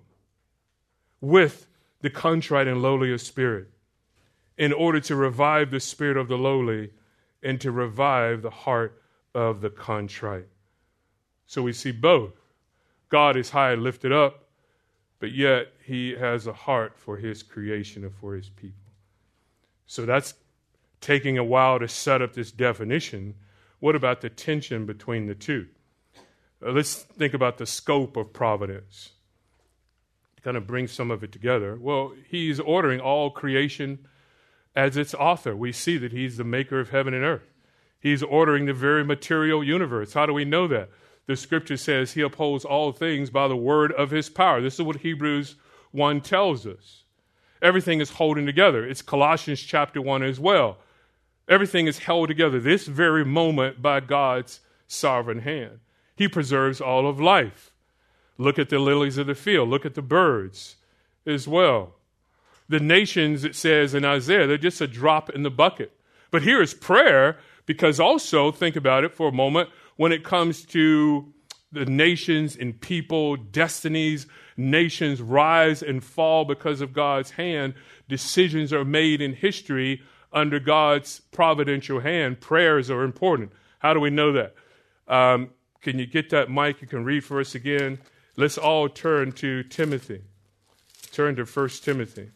with the contrite and lowly of spirit, in order to revive the spirit of the lowly and to revive the heart of the contrite. So we see both. God is high and lifted up, but yet he has a heart for his creation and for his people. So that's taking a while to set up this definition. What about the tension between the two? Let's think about the scope of providence. To kind of bring some of it together. Well, he's ordering all creation as its author. We see that he's the maker of heaven and earth. He's ordering the very material universe. How do we know that? The scripture says he upholds all things by the word of his power. This is what Hebrews 1 tells us. Everything is holding together. It's Colossians chapter 1 as well. Everything is held together this very moment by God's sovereign hand. He preserves all of life. Look at the lilies of the field. Look at the birds as well. The nations, it says in Isaiah, they're just a drop in the bucket. But here is prayer, because also, think about it for a moment, when it comes to the nations and people, destinies, nations rise and fall because of God's hand. Decisions are made in history under God's providential hand. Prayers are important. How do we know that? Can you get that mic? You can read for us again. Let's all turn to Timothy. Turn to 1 Timothy.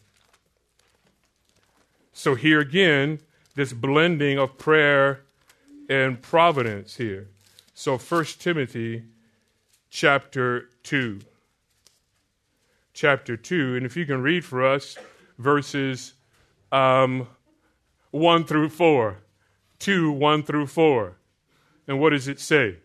So here again, this blending of prayer and providence here. So 1 Timothy chapter 2. Chapter 2. And if you can read for us verses 1 through 4. 2, 1 through 4. And what does it say?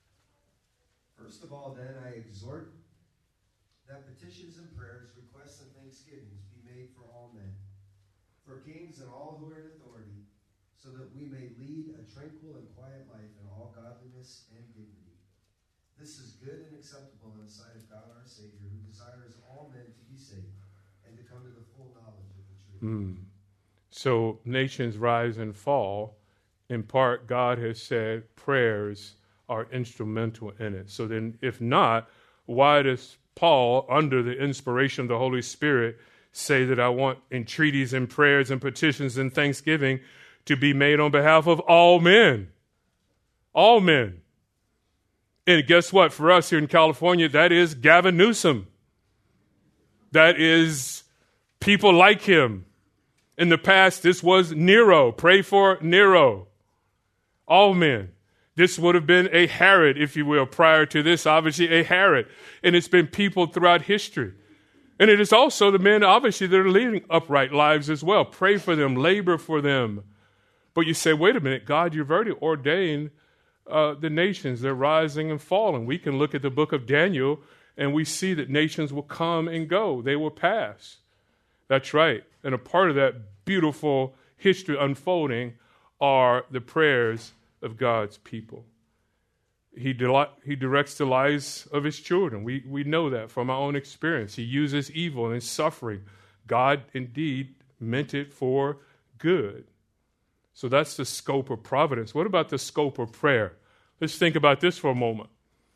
First of all, then, I exhort that petitions and prayers, requests and thanksgivings be made for all men, for kings and all who are in authority, so that we may lead a tranquil and quiet life in all godliness and dignity. This is good and acceptable in the sight of God our Savior, who desires all men to be saved and to come to the full knowledge of the truth. So nations rise and fall. In part, God has said prayers are instrumental in it. So then, if not, why does Paul, under the inspiration of the Holy Spirit, say that I want entreaties and prayers and petitions and thanksgiving to be made on behalf of all men? All men. And guess what? For us here in California, that is Gavin Newsom. That is people like him. In the past, this was Nero. Pray for Nero. All men. This would have been a Herod, if you will, prior to this, obviously a Herod. And it's been people throughout history. And it is also the men, obviously, that are leading upright lives as well. Pray for them, labor for them. But you say, wait a minute, God, you've already ordained the nations. They're rising and falling. We can look at the book of Daniel, and we see that nations will come and go. They will pass. That's right. And a part of that beautiful history unfolding are the prayers of God's people. He directs the lives of his children. We know that from our own experience. He uses evil and suffering. God indeed meant it for good. So that's the scope of providence. What about the scope of prayer? Let's think about this for a moment.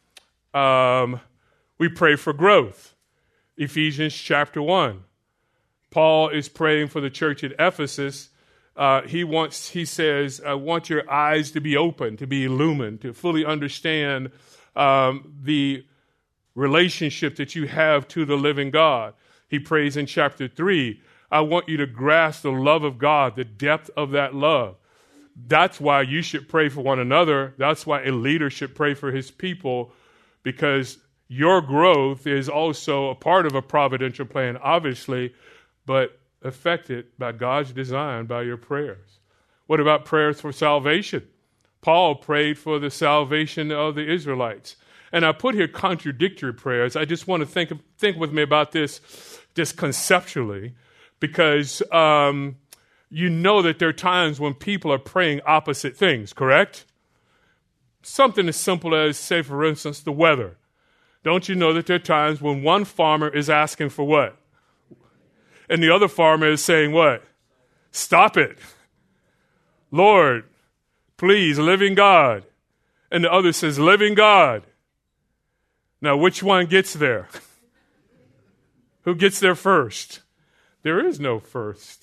We pray for growth. Ephesians chapter 1. Paul is praying for the church at Ephesus. He says, I want your eyes to be open, to be illumined, to fully understand the relationship that you have to the living God. He prays in chapter 3, I want you to grasp the love of God, the depth of that love. That's why you should pray for one another. That's why a leader should pray for his people, because your growth is also a part of a providential plan, obviously, but affected by God's design by your prayers. What about prayers for salvation? Paul prayed for the salvation of the Israelites. And I put here contradictory prayers. I just want to think with me about this just conceptually, because you know that there are times when people are praying opposite things, correct? Something as simple as, say, for instance, the weather. Don't you know that there are times when one farmer is asking for what? And the other farmer is saying what? Stop it. Lord, please, living God. And the other says, living God. Now, which one gets there? Who gets there first? There is no first.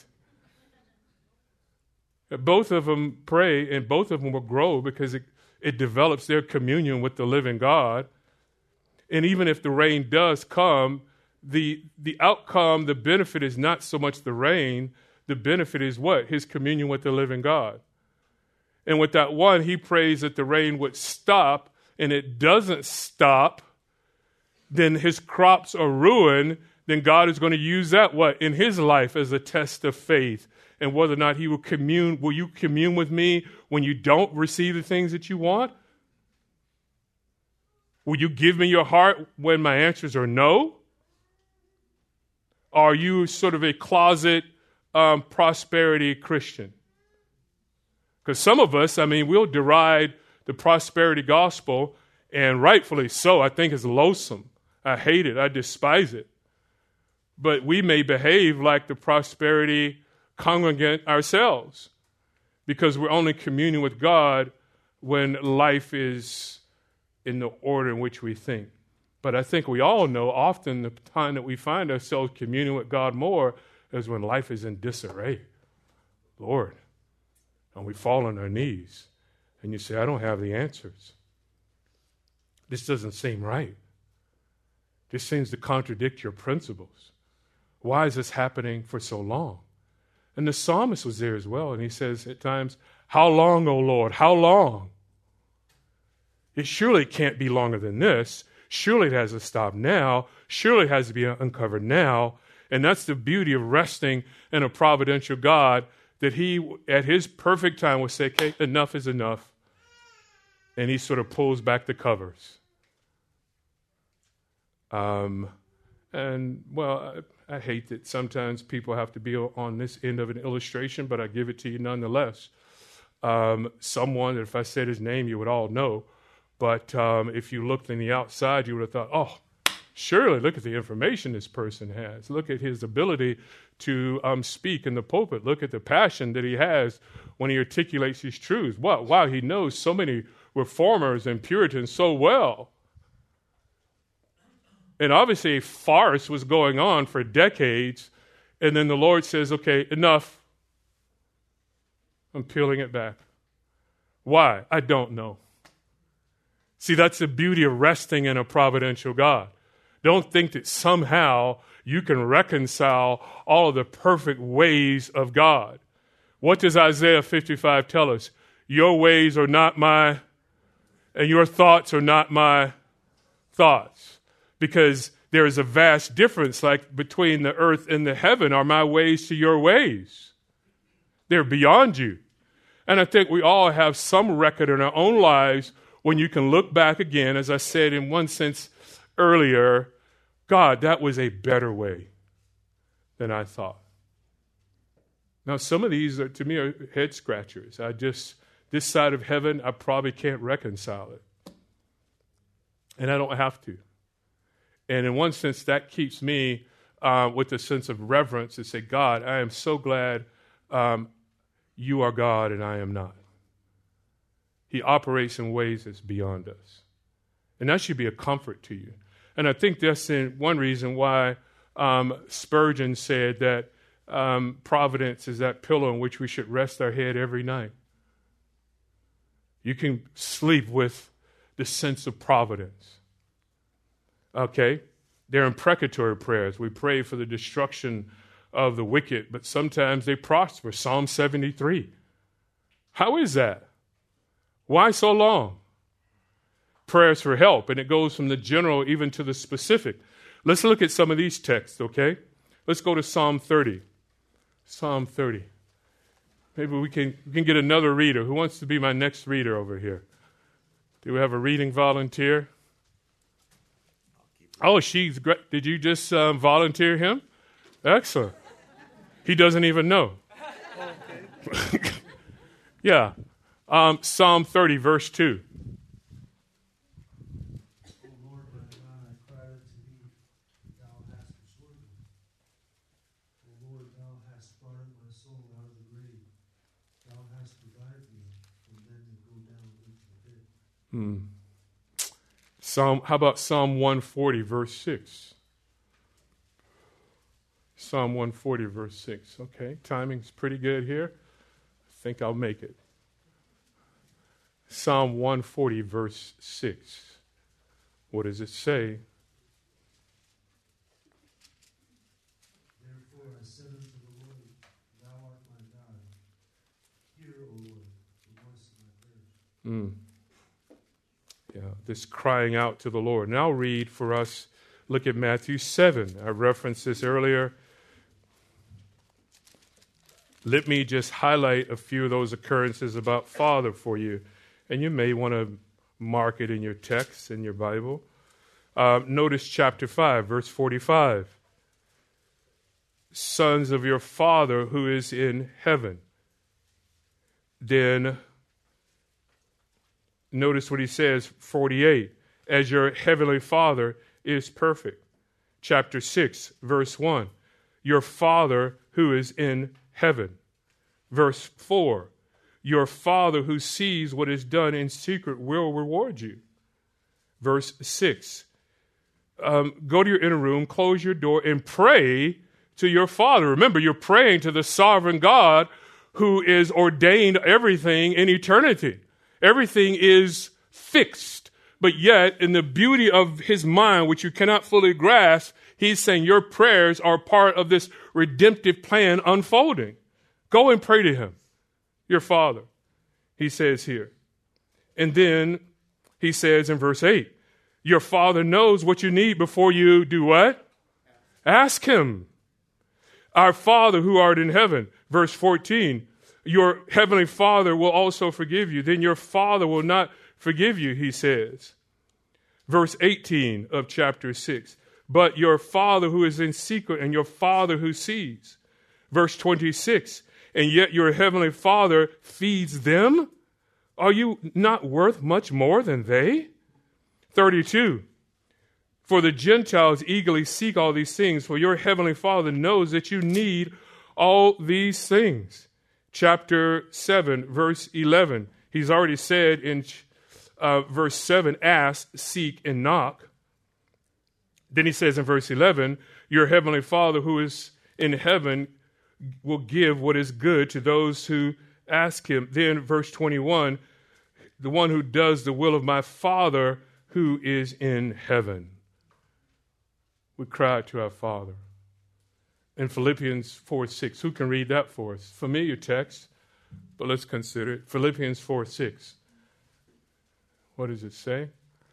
Both of them pray, and both of them will grow because it develops their communion with the living God. And even if the rain does come, the outcome, the benefit is not so much the rain. The benefit is what? His communion with the living God. And with that one, he prays that the rain would stop, and it doesn't stop. Then his crops are ruined. Then God is going to use that what? In his life as a test of faith. And whether or not he will commune. Will you commune with me when you don't receive the things that you want? Will you give me your heart when my answers are no? Are you sort of a closet prosperity Christian? Because some of us, we'll deride the prosperity gospel, and rightfully so. I think it's loathsome. I hate it. I despise it. But we may behave like the prosperity congregant ourselves, because we're only communing with God when life is in the order in which we think. But I think we all know often the time that we find ourselves communing with God more is when life is in disarray. Lord, and we fall on our knees, and you say, I don't have the answers. This doesn't seem right. This seems to contradict your principles. Why is this happening for so long? And the psalmist was there as well, and he says at times, how long, O Lord, how long? It surely can't be longer than this. Surely it has to stop now. Surely it has to be uncovered now. And that's the beauty of resting in a providential God, that he, at his perfect time, will say, okay, enough is enough. And he sort of pulls back the covers. I hate that sometimes people have to be on this end of an illustration, but I give it to you nonetheless. Someone, if I said his name, you would all know. But if you looked in the outside, you would have thought, oh, surely look at the information this person has. Look at his ability to speak in the pulpit. Look at the passion that he has when he articulates these truths. Wow, he knows so many reformers and Puritans so well. And obviously a farce was going on for decades. And then the Lord says, okay, enough. I'm peeling it back. Why? I don't know. See, that's the beauty of resting in a providential God. Don't think that somehow you can reconcile all of the perfect ways of God. What does Isaiah 55 tell us? Your ways are not my, and your thoughts are not my thoughts. Because there is a vast difference, like between the earth and the heaven are my ways to your ways. They're beyond you. And I think we all have some record in our own lives when you can look back again, as I said in one sense earlier, God, that was a better way than I thought. Now, some of these to me are head scratchers. This side of heaven, I probably can't reconcile it. And I don't have to. And in one sense, that keeps me with a sense of reverence to say, God, I am so glad you are God and I am not. He operates in ways that's beyond us. And that should be a comfort to you. And I think that's one reason why Spurgeon said that providence is that pillow in which we should rest our head every night. You can sleep with the sense of providence. Okay? They're imprecatory prayers. We pray for the destruction of the wicked, but sometimes they prosper. Psalm 73. How is that? Why so long? Prayers for help, and it goes from the general even to the specific. Let's look at some of these texts, okay? Let's go to Psalm 30. Psalm 30. Maybe we can get another reader. Who wants to be my next reader over here? Do we have a reading volunteer? Oh, she's great. Did you just volunteer him? Excellent. He doesn't even know. Okay. Yeah. Psalm 30, verse 2. How about Psalm 140, verse 6? Psalm 140, verse 6. Okay, timing's pretty good here. I think I'll make it. Psalm 140, verse 6. What does it say? Therefore I said unto the Lord, Thou art my God. Hear, O Lord, the voice of my prayers. Yeah, this crying out to the Lord. And I'll read for us, look at Matthew 7. I referenced this earlier. Let me just highlight a few of those occurrences about Father for you. And you may want to mark it in your text, in your Bible. Notice chapter 5, verse 45. Sons of your Father who is in heaven. Then notice what he says, 48. As your heavenly Father is perfect. Chapter 6, verse 1. Your Father who is in heaven. Verse 4. Your Father who sees what is done in secret will reward you. Verse 6. Go to your inner room, close your door, and pray to your Father. Remember, you're praying to the sovereign God who is ordained everything in eternity. Everything is fixed, but yet in the beauty of his mind, which you cannot fully grasp, he's saying your prayers are part of this redemptive plan unfolding. Go and pray to him, your Father, he says here. And then he says in verse 8, your Father knows what you need before you do what? Ask him. Our Father who art in heaven, verse 14, your heavenly Father will also forgive you. Then your Father will not forgive you, he says. Verse 18 of chapter 6. But your Father who is in secret and your Father who sees. Verse 26. And yet your heavenly Father feeds them? Are you not worth much more than they? 32. For the Gentiles eagerly seek all these things, for your heavenly Father knows that you need all these things. Chapter 7, verse 11. He's already said in verse 7, ask, seek, and knock. Then he says in verse 11, your heavenly Father who is in heaven will give what is good to those who ask him. Then verse 21, the one who does the will of my Father who is in heaven. We cry to our Father. In Philippians 4:6. Who can read that for us? Familiar text, but let's consider it. Philippians 4:6. What does it say?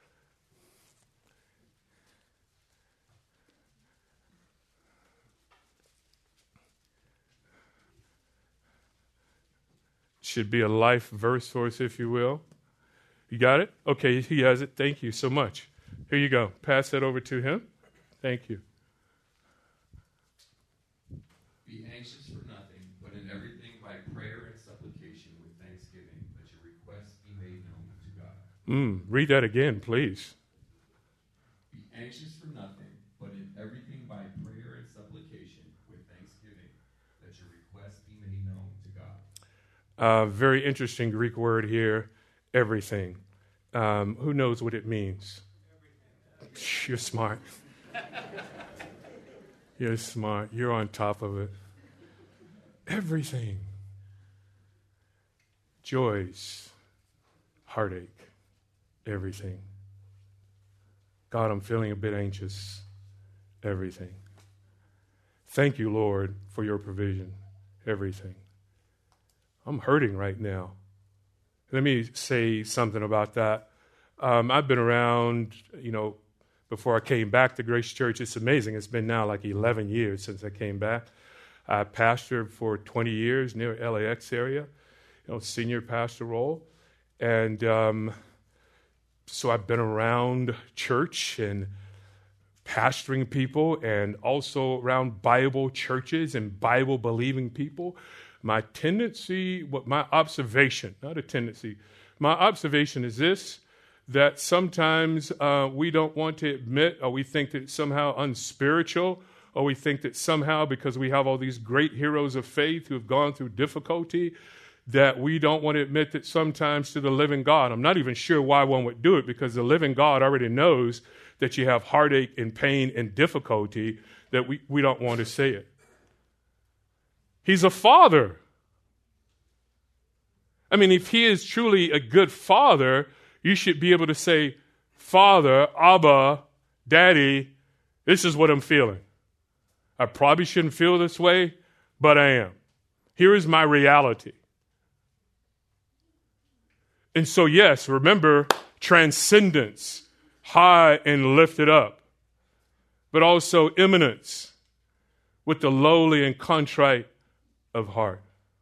Should be a life verse for us, if you will. You got it? Okay, he has it. Thank you so much. Here you go. Pass that over to him. Thank you. Be anxious for nothing, but in everything by prayer and supplication with thanksgiving, that your requests be made known to God. Read that again, please. Be anxious for nothing, but in everything by prayer and supplication with thanksgiving, that your requests be made known to God. Very interesting Greek word here, everything. Who knows what it means? Everything. You're smart. You're smart. You're on top of it. Everything. Joys, heartache, everything. God, I'm feeling a bit anxious. Everything. Thank you, Lord, for your provision, everything. I'm hurting right now. Let me say something about that. I've been around, before I came back to Grace Church. It's amazing. It's been now like 11 years since I came back. I pastored for 20 years near LAX area, senior pastor role. And so I've been around church and pastoring people and also around Bible churches and Bible-believing people. My observation is this, that sometimes we don't want to admit, or we think that it's somehow unspiritual, or we think that somehow because we have all these great heroes of faith who have gone through difficulty, that we don't want to admit that sometimes to the living God. I'm not even sure why one would do it, because the living God already knows that you have heartache and pain and difficulty, that we don't want to say it. He's a father. I mean, if he is truly a good father, you should be able to say, Father, Abba, Daddy, this is what I'm feeling. I probably shouldn't feel this way, but I am. Here is my reality. And so, yes, remember transcendence, high and lifted up, but also immanence with the lowly and contrite of heart.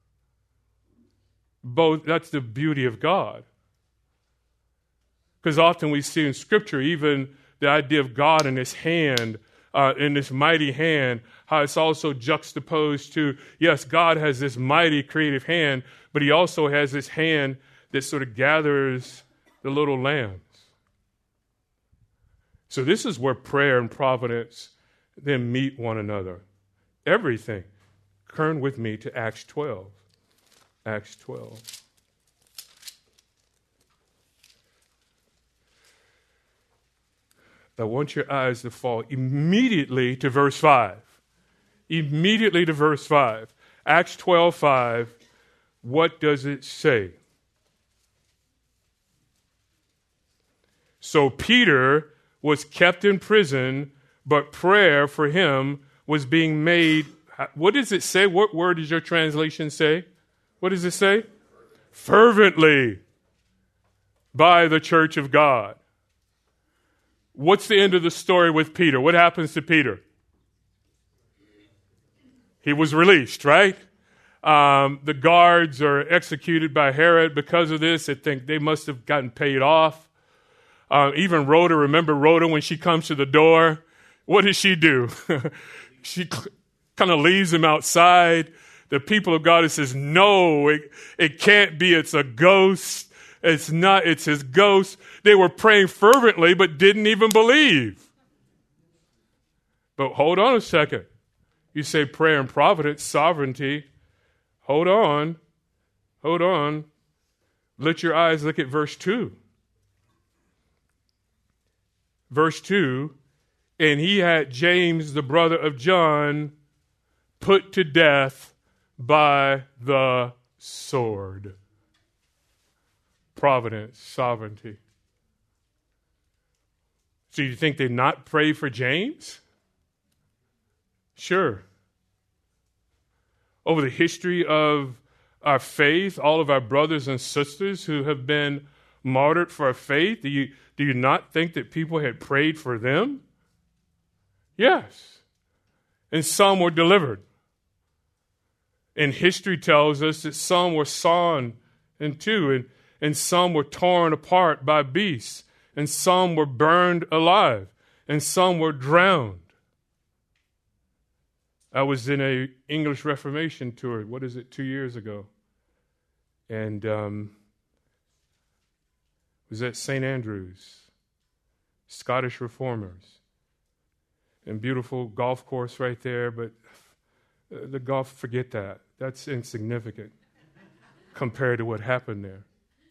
Both, that's the beauty of God. Because often we see in Scripture even the idea of God in his hand, in this mighty hand, how it's also juxtaposed to, yes, God has this mighty creative hand, but he also has this hand that sort of gathers the little lambs. So this is where prayer and providence then meet one another. Everything. Turn with me to Acts 12. Acts 12. I want your eyes to fall immediately to verse 5. Immediately to verse 5. Acts 12:5. What does it say? So Peter was kept in prison, but prayer for him was being made. What does it say? What word does your translation say? What does it say? Fervently by the church of God. What's the end of the story with Peter? What happens to Peter? He was released, right? The guards are executed by Herod because of this. I think they must have gotten paid off. Even Rhoda, remember Rhoda when she comes to the door? What does she do? She kind of leaves him outside. The people of God says, no, it can't be. It's a ghost. It's not. It's his ghost. They were praying fervently, but didn't even believe. But hold on a second. You say prayer and providence, sovereignty. Hold on. Let your eyes look at verse 2. Verse 2, and he had James, the brother of John, put to death by the sword. Providence, sovereignty. So you think they not pray for James? Sure. Over the history of our faith, all of our brothers and sisters who have been martyred for our faith, do you not think that people had prayed for them? Yes. And some were delivered. And history tells us that some were sawn in two, and some were torn apart by beasts, and some were burned alive, and some were drowned. I was in an English Reformation tour, 2 years ago? And was at St. Andrews, Scottish Reformers, and beautiful golf course right there, but the golf, forget that. That's insignificant compared to what happened there.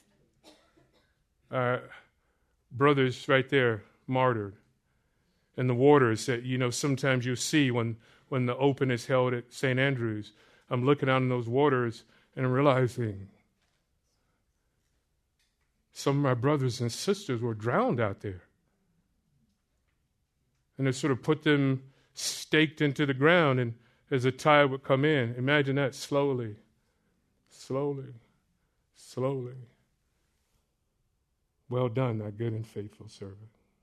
Our brothers right there, martyred. And the waters that, sometimes you see when the Open is held at St. Andrews. I'm looking out in those waters and realizing some of my brothers and sisters were drowned out there. And they sort of put them staked into the ground, as the tide would come in. Imagine that slowly, slowly, slowly. Well done, thy good and faithful servant.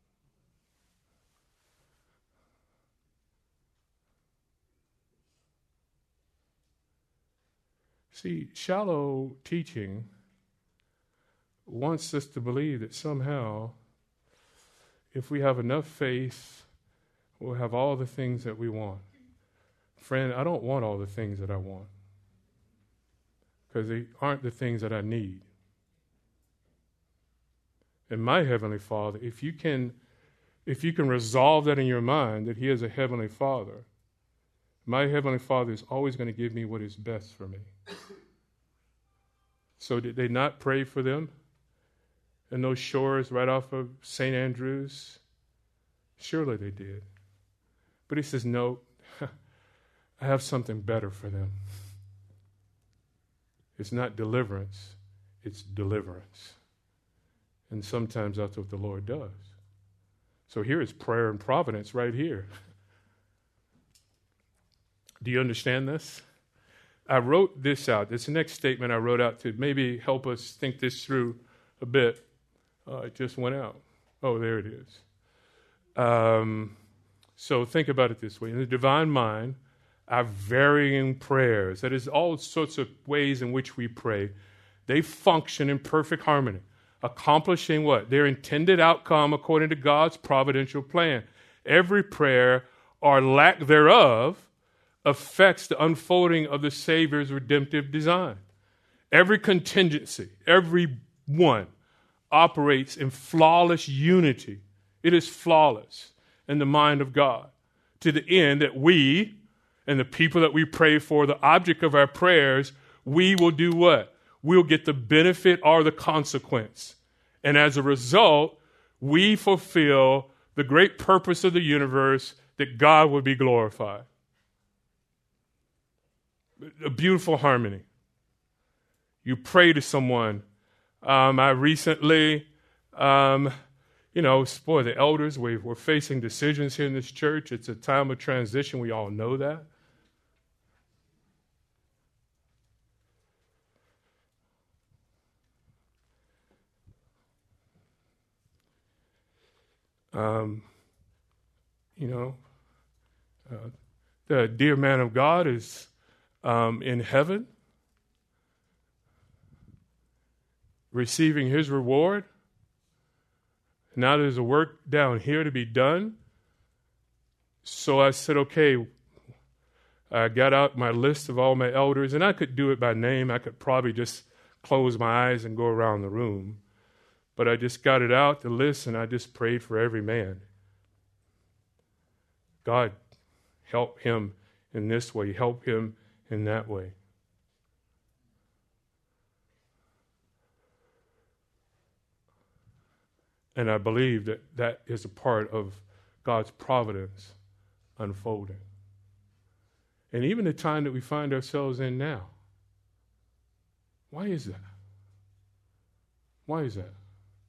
See, shallow teaching wants us to believe that somehow, if we have enough faith, we'll have all the things that we want. Friend, I don't want all the things that I want, because they aren't the things that I need. And my Heavenly Father, if you can resolve that in your mind, that He is a Heavenly Father, my Heavenly Father is always going to give me what is best for me. So did they not pray for them in those shores right off of St. Andrews? Surely they did. But He says, no, I have something better for them. It's not deliverance, it's deliverance. And sometimes that's what the Lord does. So here is prayer and providence right here. Do you understand this? I wrote this out. This next statement I wrote out to maybe help us think this through a bit. It just went out. Oh, there it is. So think about it this way. In the divine mind, our varying prayers, that is all sorts of ways in which we pray, they function in perfect harmony, accomplishing what? Their intended outcome according to God's providential plan. Every prayer or lack thereof affects the unfolding of the Savior's redemptive design. Every contingency, every one, operates in flawless unity. It is flawless in the mind of God, to the end that we and the people that we pray for, the object of our prayers, we will do what? We'll get the benefit or the consequence. And as a result, we fulfill the great purpose of the universe, that God would be glorified. A beautiful harmony. You pray to someone. I recently, the elders, we're facing decisions here in this church. It's a time of transition. We all know that. The dear man of God is in heaven, receiving his reward. Now there's a work down here to be done. So I said, okay, I got out my list of all my elders, and I could do it by name. I could probably just close my eyes and go around the room. But I just got it out, the list, and I just prayed for every man. God, help him in this way. Help him in that way. And I believe that that is a part of God's providence unfolding. And even the time that we find ourselves in now. Why is that? Why is that?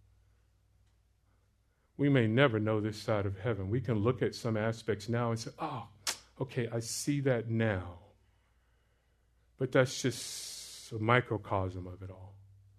We may never know this side of heaven. We can look at some aspects now and say, oh, okay, I see that now. But that's just a microcosm of it all.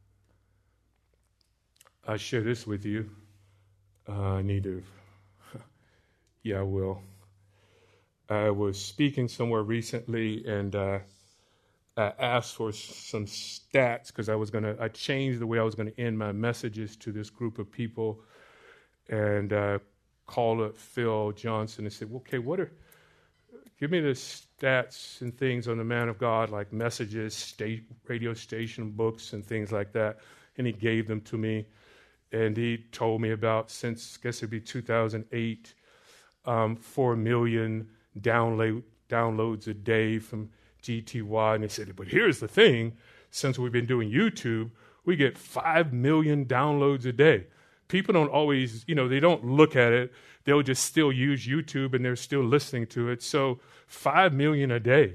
I share this with you. I need to. Yeah, I will. I was speaking somewhere recently, and I asked for some stats because I changed the way I was going to end my messages to this group of people, and called up Phil Johnson and said, okay, give me the stats and things on the man of God, like messages, radio station books, and things like that. And he gave them to me. And he told me about, since, I guess it'd be 2008, 4 million downloads a day from GTY. And he said, but here's the thing, since we've been doing YouTube, we get 5 million downloads a day. People don't always, they don't look at it. They'll just still use YouTube and they're still listening to it. So 5 million a day.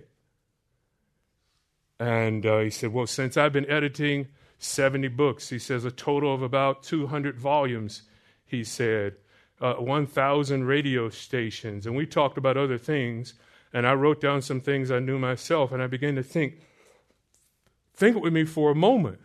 And he said, well, since I've been editing 70 books, he says, a total of about 200 volumes, he said, 1,000 radio stations. And we talked about other things. And I wrote down some things I knew myself, and I began to think it with me for a moment.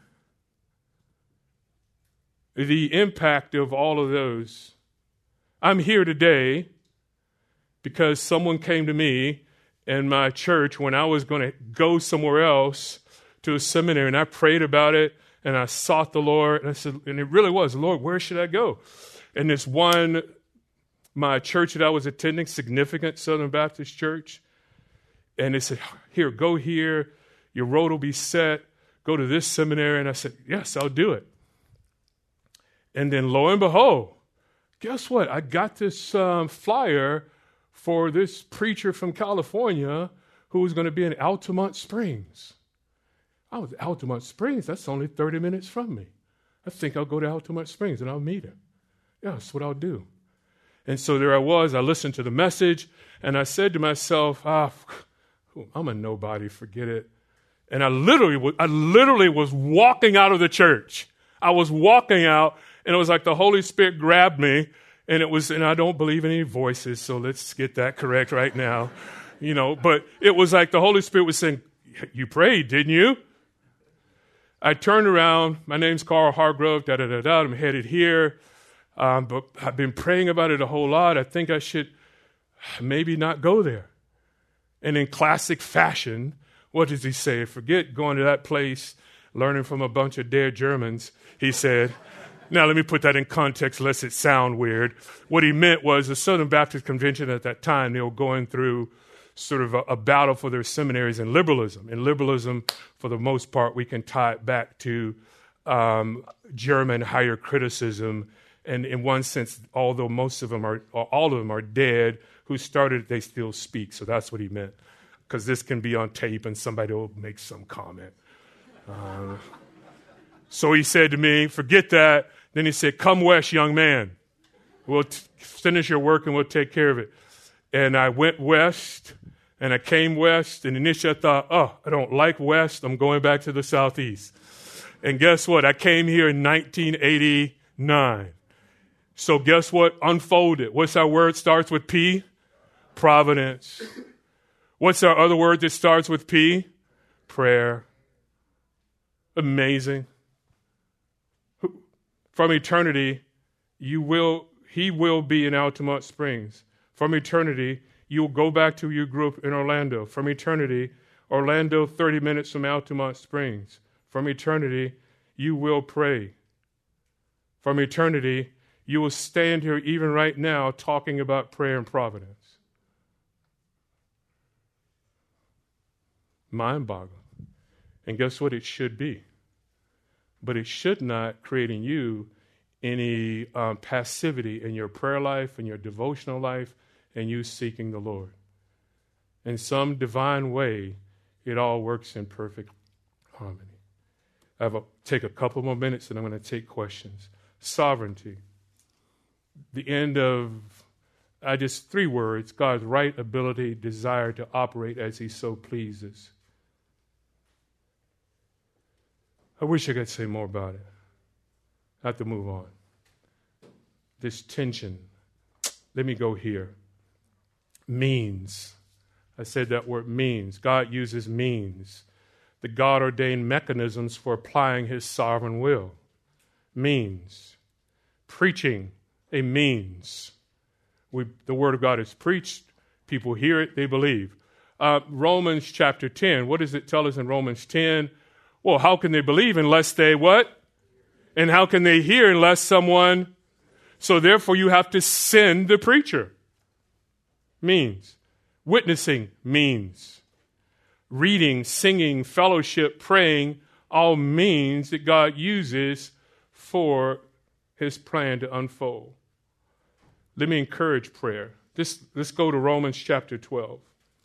The impact of all of those. I'm here today because someone came to me in my church when I was going to go somewhere else to a seminary, and I prayed about it, and I sought the Lord, and I said, and it really was, Lord, where should I go? And this one, my church that I was attending, significant Southern Baptist church, and they said, here, go here, your road will be set, go to this seminary, and I said, yes, I'll do it. And then lo and behold, guess what? I got this flyer for this preacher from California who was going to be in Altamont Springs. I was at Altamont Springs. That's only 30 minutes from me. I think I'll go to Altamont Springs and I'll meet him. Yeah, that's what I'll do. And so there I was. I listened to the message, and I said to myself, I'm a nobody, forget it. And I literally was walking out of the church. I was walking out, and it was like the Holy Spirit grabbed me, and I don't believe in any voices, so let's get that correct right now. But it was like the Holy Spirit was saying, you prayed, didn't you? I turned around. My name's Carl Hargrove, I'm headed here. But I've been praying about it a whole lot. I think I should maybe not go there. And in classic fashion, what does he say? Forget going to that place, learning from a bunch of dead Germans, he said. Now, let me put that in context, lest it sound weird. What he meant was the Southern Baptist Convention at that time, they were going through sort of a battle for their seminaries and liberalism. And liberalism, for the most part, we can tie it back to German higher criticism. And in one sense, although all of them are dead, who started it, they still speak. So that's what he meant. Because this can be on tape and somebody will make some comment. So he said to me, forget that. Then he said, come west, young man. We'll finish your work and we'll take care of it. And I went west, and I came west, and initially I thought, I don't like west. I'm going back to the southeast. And guess what? I came here in 1989. So guess what? Unfolded. What's our word starts with P? Providence. What's our other word that starts with P? Prayer. Amazing. From eternity, he will be in Altamont Springs. From eternity, you'll go back to your group in Orlando. From eternity, Orlando, 30 minutes from Altamont Springs. From eternity, you will pray. From eternity, you will stand here even right now talking about prayer and providence. Mind-boggling. And guess what? It should be. But it should not create in you any passivity in your prayer life, in your devotional life, and you seeking the Lord. In some divine way, it all works in perfect harmony. Take a couple more minutes and I'm going to take questions. Sovereignty. The end of, just 3 words, God's right ability, desire to operate as he so pleases. I wish I could say more about it. I have to move on. This tension. Let me go here. Means. I said that word means. God uses means. The God-ordained mechanisms for applying his sovereign will. Means. Preaching, a means. The word of God is preached. People hear it, they believe. Romans chapter 10. What does it tell us in Romans 10? Well, how can they believe unless they what? And how can they hear unless someone? So therefore you have to send the preacher. Means. Witnessing means. Reading, singing, fellowship, praying, all means that God uses for his plan to unfold. Let me encourage prayer. Let's go to Romans chapter 12.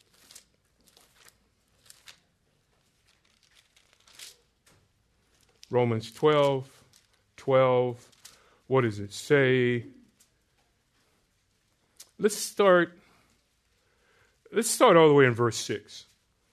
Romans 12. What does it say? Let's start all the way in verse 6.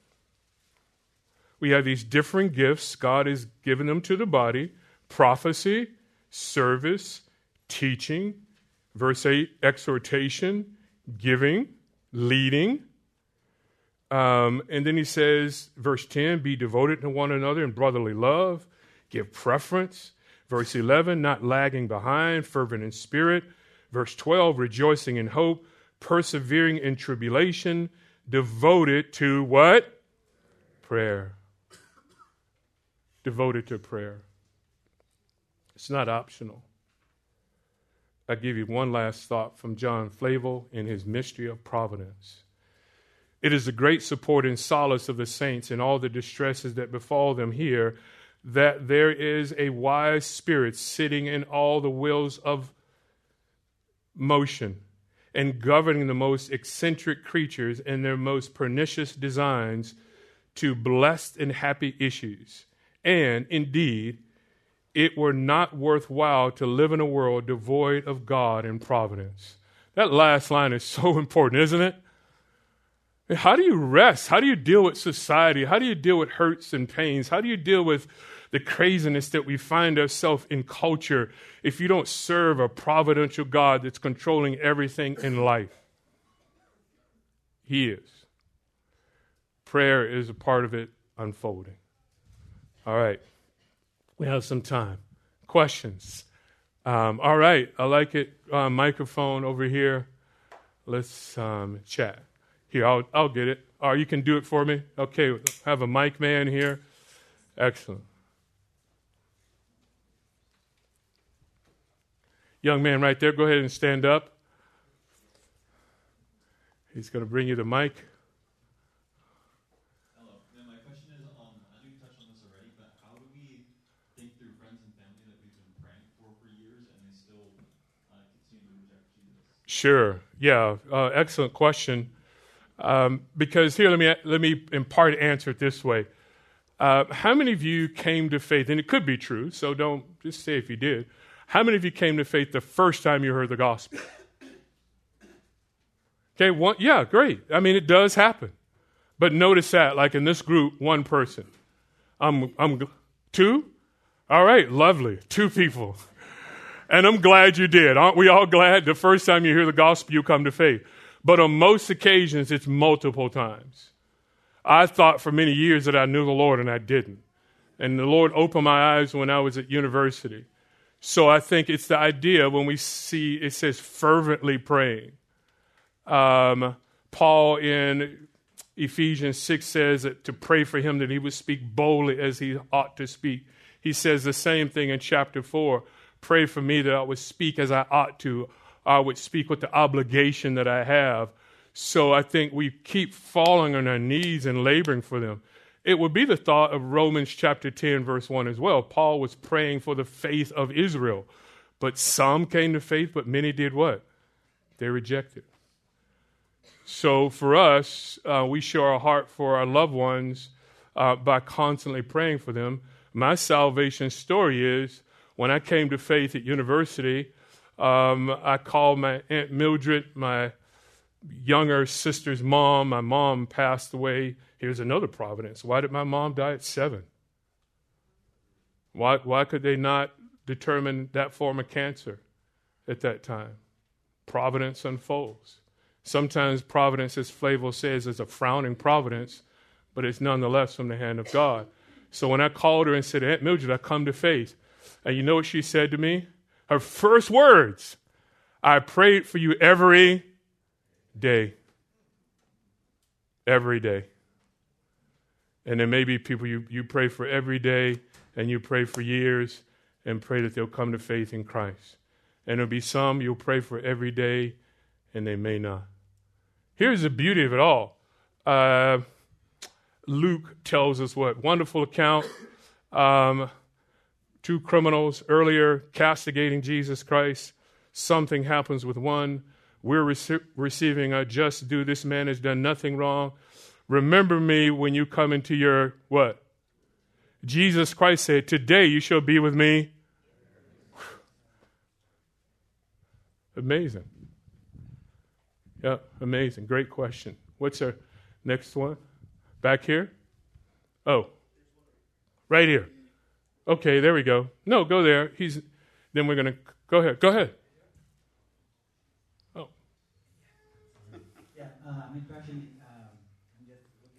We have these differing gifts. God has given them to the body. Prophecy, service, teaching. Verse 8, exhortation, giving, leading. And then he says, verse 10, be devoted to one another in brotherly love, give preference. Verse 11, not lagging behind, fervent in spirit. Verse 12, rejoicing in hope, persevering in tribulation, devoted to what? Prayer. Devoted to prayer. It's not optional. I'll give you one last thought from John Flavel in his Mystery of Providence. It is the great support and solace of the saints in all the distresses that befall them here, that there is a wise spirit sitting in all the wheels of motion and governing the most eccentric creatures and their most pernicious designs to blessed and happy issues. And indeed, it were not worthwhile to live in a world devoid of God and providence. That last line is so important, isn't it? How do you rest? How do you deal with society? How do you deal with hurts and pains? How do you deal with the craziness that we find ourselves in culture if you don't serve a providential God that's controlling everything in life? He is. Prayer is a part of it unfolding. All right. We have some time. Questions? All right. I like it. Microphone over here. Let's chat. Here, I'll get it. Or you can do it for me. Okay, have a mic man here. Excellent. Young man right there, go ahead and stand up. He's going to bring you the mic. Hello. Yeah, my question is, I know you touched on this already, but how do we think through friends and family that we've been praying for years and they still continue to reject Jesus? Sure. Yeah. Excellent question. Because here, let me in part answer it this way. How many of you came to faith, and it could be true, so don't just say if you did. How many of you came to faith the first time you heard the gospel? Okay, yeah, great. I mean, it does happen. But notice that, like in this group, one person. Two? All right, lovely. Two people. And I'm glad you did. Aren't we all glad the first time you hear the gospel, you come to faith? But on most occasions, it's multiple times. I thought for many years that I knew the Lord, and I didn't. And the Lord opened my eyes when I was at university. So I think it's the idea when we see, it says fervently praying. Paul in Ephesians 6 says that to pray for him that he would speak boldly as he ought to speak. He says the same thing in chapter 4. Pray for me that I would speak as I ought to. I would speak with the obligation that I have. So I think we keep falling on our knees and laboring for them. It would be the thought of Romans chapter 10, verse 1 as well. Paul was praying for the faith of Israel. But some came to faith, but many did what? They rejected. So for us, we show our heart for our loved ones by constantly praying for them. My salvation story is when I came to faith at university, I called my Aunt Mildred, my younger sister's mom. My mom passed away. Here's another providence. Why did my mom die at 7? Why could they not determine that form of cancer at that time? Providence unfolds. Sometimes providence, as Flavel says, is a frowning providence, but it's nonetheless from the hand of God. So when I called her and said, Aunt Mildred, I come to faith. And you know what she said to me? Her first words, I prayed for you every day. Every day. And there may be people you pray for every day and you pray for years and pray that they'll come to faith in Christ. And there'll be some you'll pray for every day and they may not. Here's the beauty of it all. Luke tells us what? Wonderful account. 2 criminals earlier castigating Jesus Christ. Something happens with one. We're receiving a just due. This man has done nothing wrong. Remember me when you come into your what? Jesus Christ said, today you shall be with me. Amazing. Yeah, amazing. Great question. What's our next one? Back here? Oh, right here. Okay, there we go. No, go there. Then we're going to go ahead. Go ahead. Oh. Yeah, my question, I'm just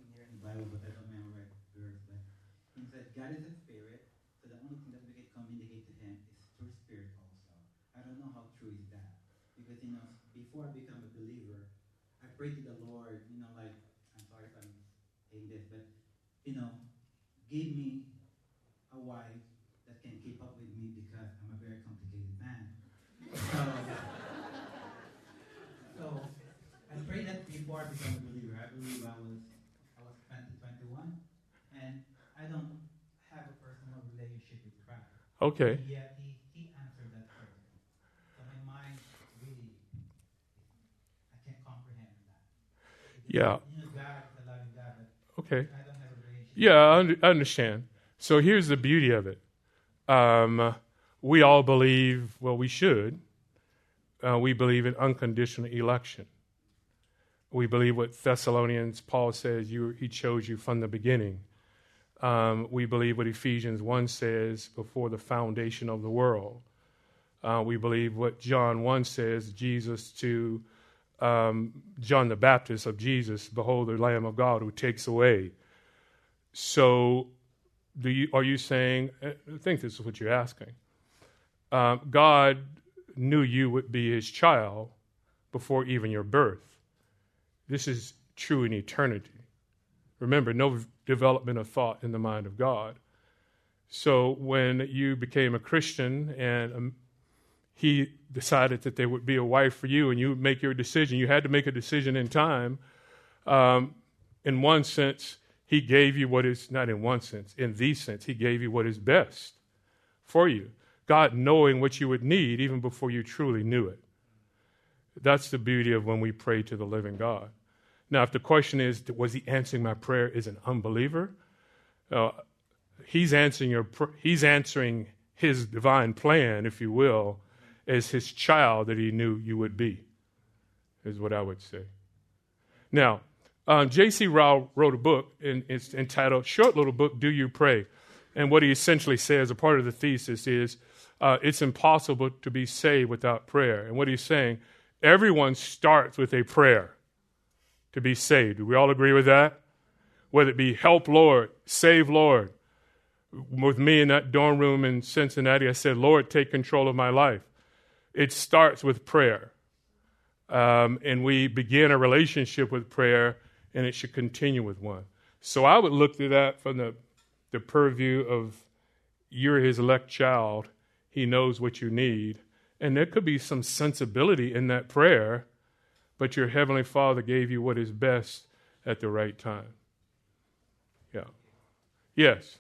before I become a believer, I prayed to the Lord, like, I'm sorry if I'm saying this, but, give me a wife that can keep up with me because I'm a very complicated man. So I prayed that before I became a believer. I believe I was 20, 21, and I don't have a personal relationship with Christ. Okay. Yet he answered that prayer. So my mind really, I can't comprehend that. Yeah. God is a loving God, but Okay. I don't have a relationship. Yeah, I understand. So here's the beauty of it. We all believe, well, we should. We believe in unconditional election. We believe what Thessalonians, Paul says, he chose you from the beginning. We believe what Ephesians 1 says, before the foundation of the world. We believe what John 1 says, Jesus to John the Baptist of Jesus, behold the Lamb of God who takes away. So are you saying, I think this is what you're asking, God knew you would be his child before even your birth. This is true in eternity. Remember, no development of thought in the mind of God. So when you became a Christian and he decided that there would be a wife for you and you would make your decision, you had to make a decision in time. In one sense, he gave you what is, not in one sense, in the sense, he gave you what is best for you. God knowing what you would need even before you truly knew it. That's the beauty of when we pray to the living God. Now, if the question is, was he answering my prayer as an unbeliever? He's answering his divine plan, if you will, as his child that he knew you would be, is what I would say. Now, J.C. Ryle wrote a book, and it's entitled, short little book, Do You Pray? And what he essentially says, a part of the thesis is, it's impossible to be saved without prayer. And what he's saying, everyone starts with a prayer to be saved. Do we all agree with that? Whether it be help, Lord, save, Lord. With me in that dorm room in Cincinnati, I said, Lord, take control of my life. It starts with prayer. And we begin a relationship with prayer, and it should continue with one. So I would look to that from the purview of you're his elect child. He knows what you need. And there could be some sensibility in that prayer, but your Heavenly Father gave you what is best at the right time. Yeah. Yes.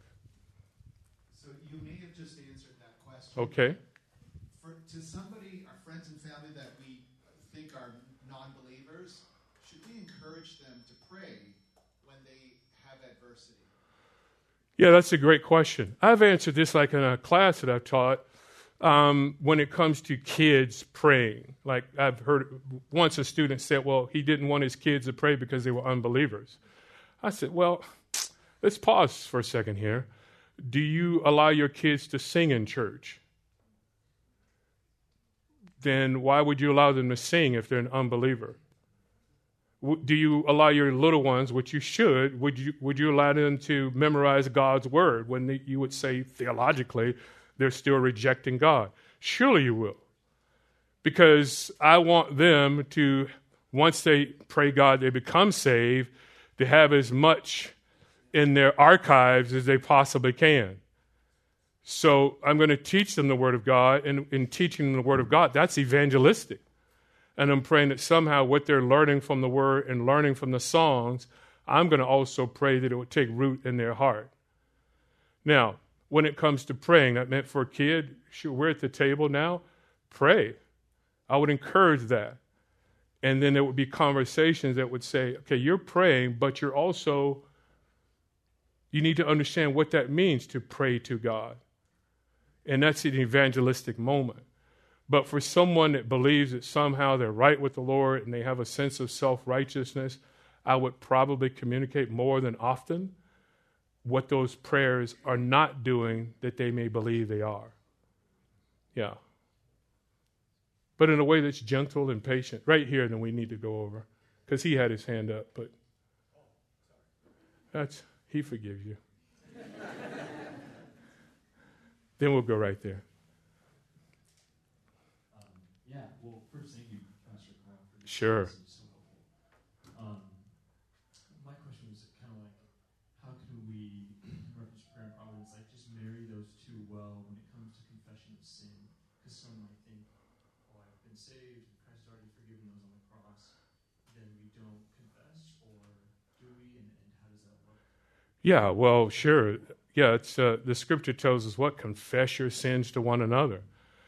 So you may have just answered that question. Okay. To somebody, our friends and family that we think are non-believers, should we encourage them to pray when they have adversity? Yeah, that's a great question. I've answered this like in a class that I've taught. When it comes to kids praying, like I've heard once a student said, well, he didn't want his kids to pray because they were unbelievers. I said, well, let's pause for a second here. Do you allow your kids to sing in church? Then why would you allow them to sing if they're an unbeliever? Do you allow your little ones, which you should, would you allow them to memorize God's word when you would say theologically they're still rejecting God? Surely you will. Because I want them to, once they pray God, they become saved, to have as much in their archives as they possibly can. So I'm going to teach them the Word of God, and in teaching them the Word of God, that's evangelistic. And I'm praying that somehow what they're learning from the Word and learning from the songs, I'm going to also pray that it would take root in their heart. Now, when it comes to praying, that meant for a kid, sure, we're at the table now, pray. I would encourage that. And then there would be conversations that would say, okay, you're praying, but you're also, you need to understand what that means to pray to God. And that's an evangelistic moment. But for someone that believes that somehow they're right with the Lord and they have a sense of self-righteousness, I would probably communicate more than often what those prayers are not doing that they may believe they are. Yeah. But in a way that's gentle and patient. Right here, then we need to go over. Because he had his hand up, but he forgives you. Then we'll go right there. Well, first Sure. So helpful. My question was kind of like, how can we, in reference to prayer and providence, like just marry those two well when it comes to confession of sin? Because some might think, oh, I've been saved, Christ has already forgiven those on the cross. Then we don't confess, or do we? And how does that work? Yeah, well, sure. Yeah, it's the scripture tells us what? Confess your sins to one another.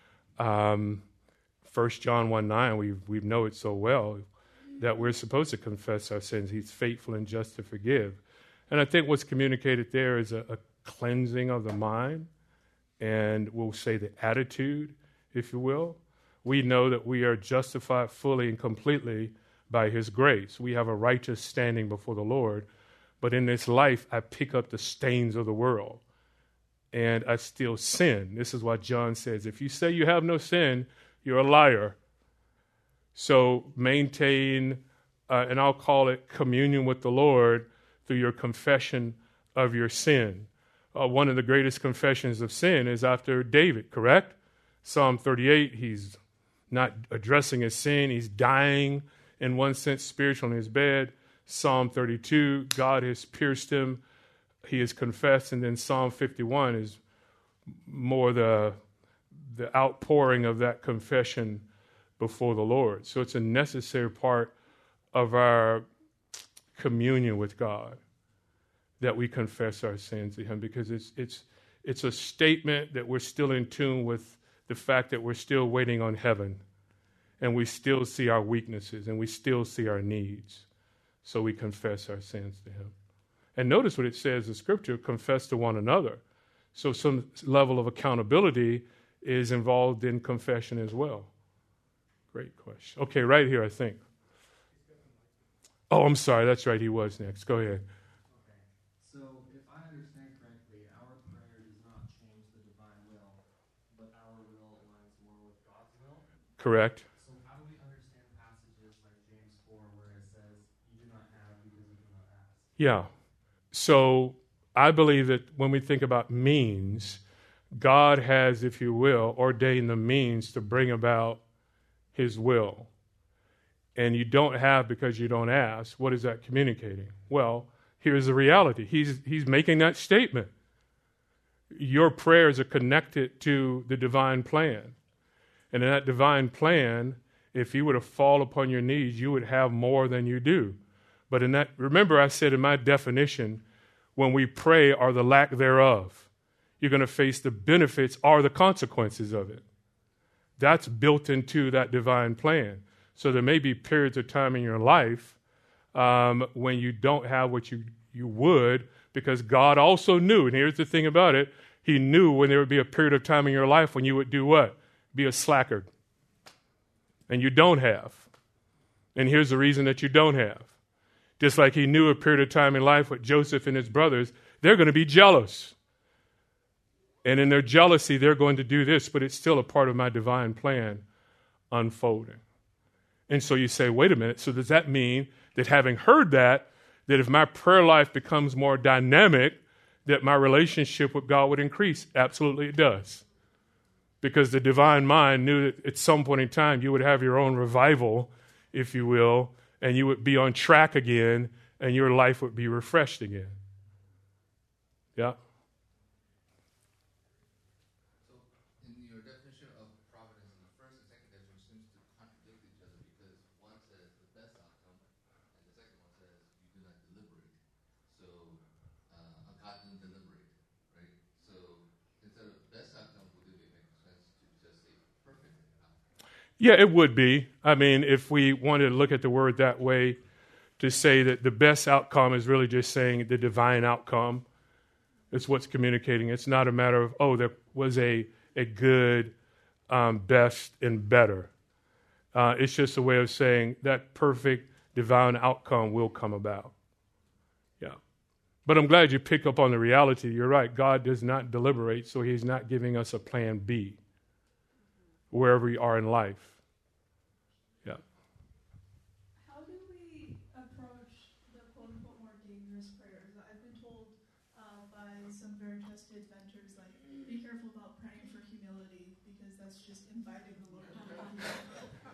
1 John 1:9, we know it so well that we're supposed to confess our sins. He's faithful and just to forgive. And I think what's communicated there is a cleansing of the mind, and we'll say the attitude, if you will. We know that we are justified fully and completely by His grace. We have a righteous standing before the Lord. But in this life, I pick up the stains of the world, and I still sin. This is what John says. If you say you have no sin, you're a liar. So maintain, and I'll call it communion with the Lord through your confession of your sin. One of the greatest confessions of sin is after David, correct? Psalm 38, he's not addressing his sin. He's dying, in one sense, spiritually in his bed. Psalm 32, God has pierced him. He has confessed. And then Psalm 51 is more the outpouring of that confession before the Lord. So it's a necessary part of our communion with God that we confess our sins to Him, because it's a statement that we're still in tune with the fact that we're still waiting on heaven, and we still see our weaknesses, and we still see our needs. So we confess our sins to Him. And notice what it says in Scripture, confess to one another. So some level of accountability is involved in confession as well. Great question. Okay, right here, I think. Oh, I'm sorry. That's right. He was next. Go ahead. Okay. So if I understand correctly, our prayer does not change the divine will, but our will aligns more with God's will? Correct. So how do we understand passages like James 4 where it says, you do not have because you do not ask? Yeah. So I believe that when we think about means, God has, if you will, ordained the means to bring about His will. And you don't have because you don't ask. What is that communicating? Well, here's the reality. He's making that statement. Your prayers are connected to the divine plan. And in that divine plan, if you were to fall upon your knees, you would have more than you do. But in that, remember I said in my definition, when we pray or the lack thereof, you're going to face the benefits or the consequences of it. That's built into that divine plan. So there may be periods of time in your life when you don't have what you would, because God also knew, and here's the thing about it, He knew when there would be a period of time in your life when you would do what? Be a slackard. And you don't have. And here's the reason that you don't have. Just like He knew a period of time in life with Joseph and his brothers, they're going to be jealous. And in their jealousy, they're going to do this, but it's still a part of my divine plan unfolding. And so you say, wait a minute, so does that mean that having heard that if my prayer life becomes more dynamic, that my relationship with God would increase? Absolutely it does. Because the divine mind knew that at some point in time you would have your own revival, if you will, and you would be on track again, and your life would be refreshed again. Yeah? So, in your definition of providence, in the first and second definition seems to contradict each other, because one says the best outcome, and the second one says you do not deliberate. So, God didn't deliberate, right? So, instead of best outcome, would it make sense to just say perfect outcome? Yeah, it would be. I mean, if we wanted to look at the word that way, to say that the best outcome is really just saying the divine outcome. It's what's communicating. It's not a matter of, oh, there was a good, best, and better. It's just a way of saying that perfect divine outcome will come about. Yeah. But I'm glad you pick up on the reality. You're right. God does not deliberate, so He's not giving us a plan B wherever we are in life. Yeah. How do we approach the quote-unquote more dangerous prayers? I've been told by some very tested mentors, like, be careful about praying for humility, because that's just inviting the Lord to help you.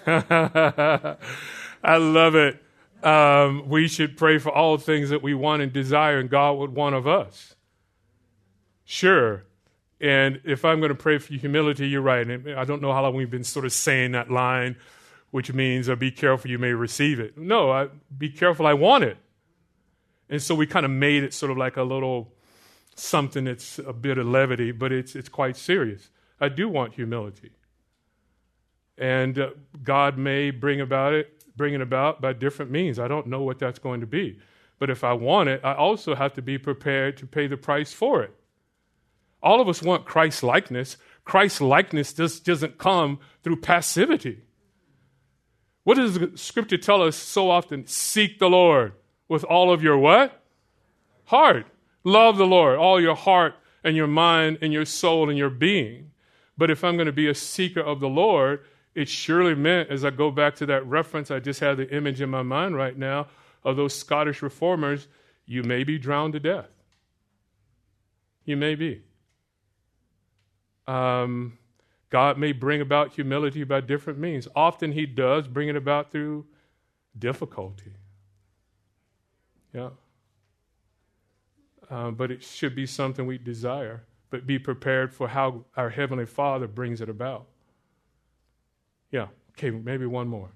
I love it. We should pray for all things that we want and desire, and God would want of us. Sure. And if I'm going to pray for humility, you're right. And I don't know how long we've been sort of saying that line, which means be careful, you may receive it. No, be careful, I want it. And so we kind of made it sort of like a little something that's a bit of levity, but it's quite serious. I do want humility. And God may bring it about by different means. I don't know what that's going to be. But if I want it, I also have to be prepared to pay the price for it. All of us want Christ-likeness. Christ-likeness just doesn't come through passivity. What does the Scripture tell us so often? Seek the Lord with all of your what? Heart. Love the Lord, all your heart and your mind and your soul and your being. But if I'm going to be a seeker of the Lord, it surely meant, as I go back to that reference, I just have the image in my mind right now of those Scottish reformers, you may be drowned to death. You may be. God may bring about humility by different means. Often he does bring it about through difficulty. Yeah. But it should be something we desire, but be prepared for how our Heavenly Father brings it about. Yeah. Okay, maybe one more.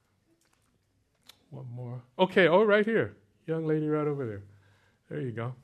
One more. Okay, right here. Young lady right over there. There you go.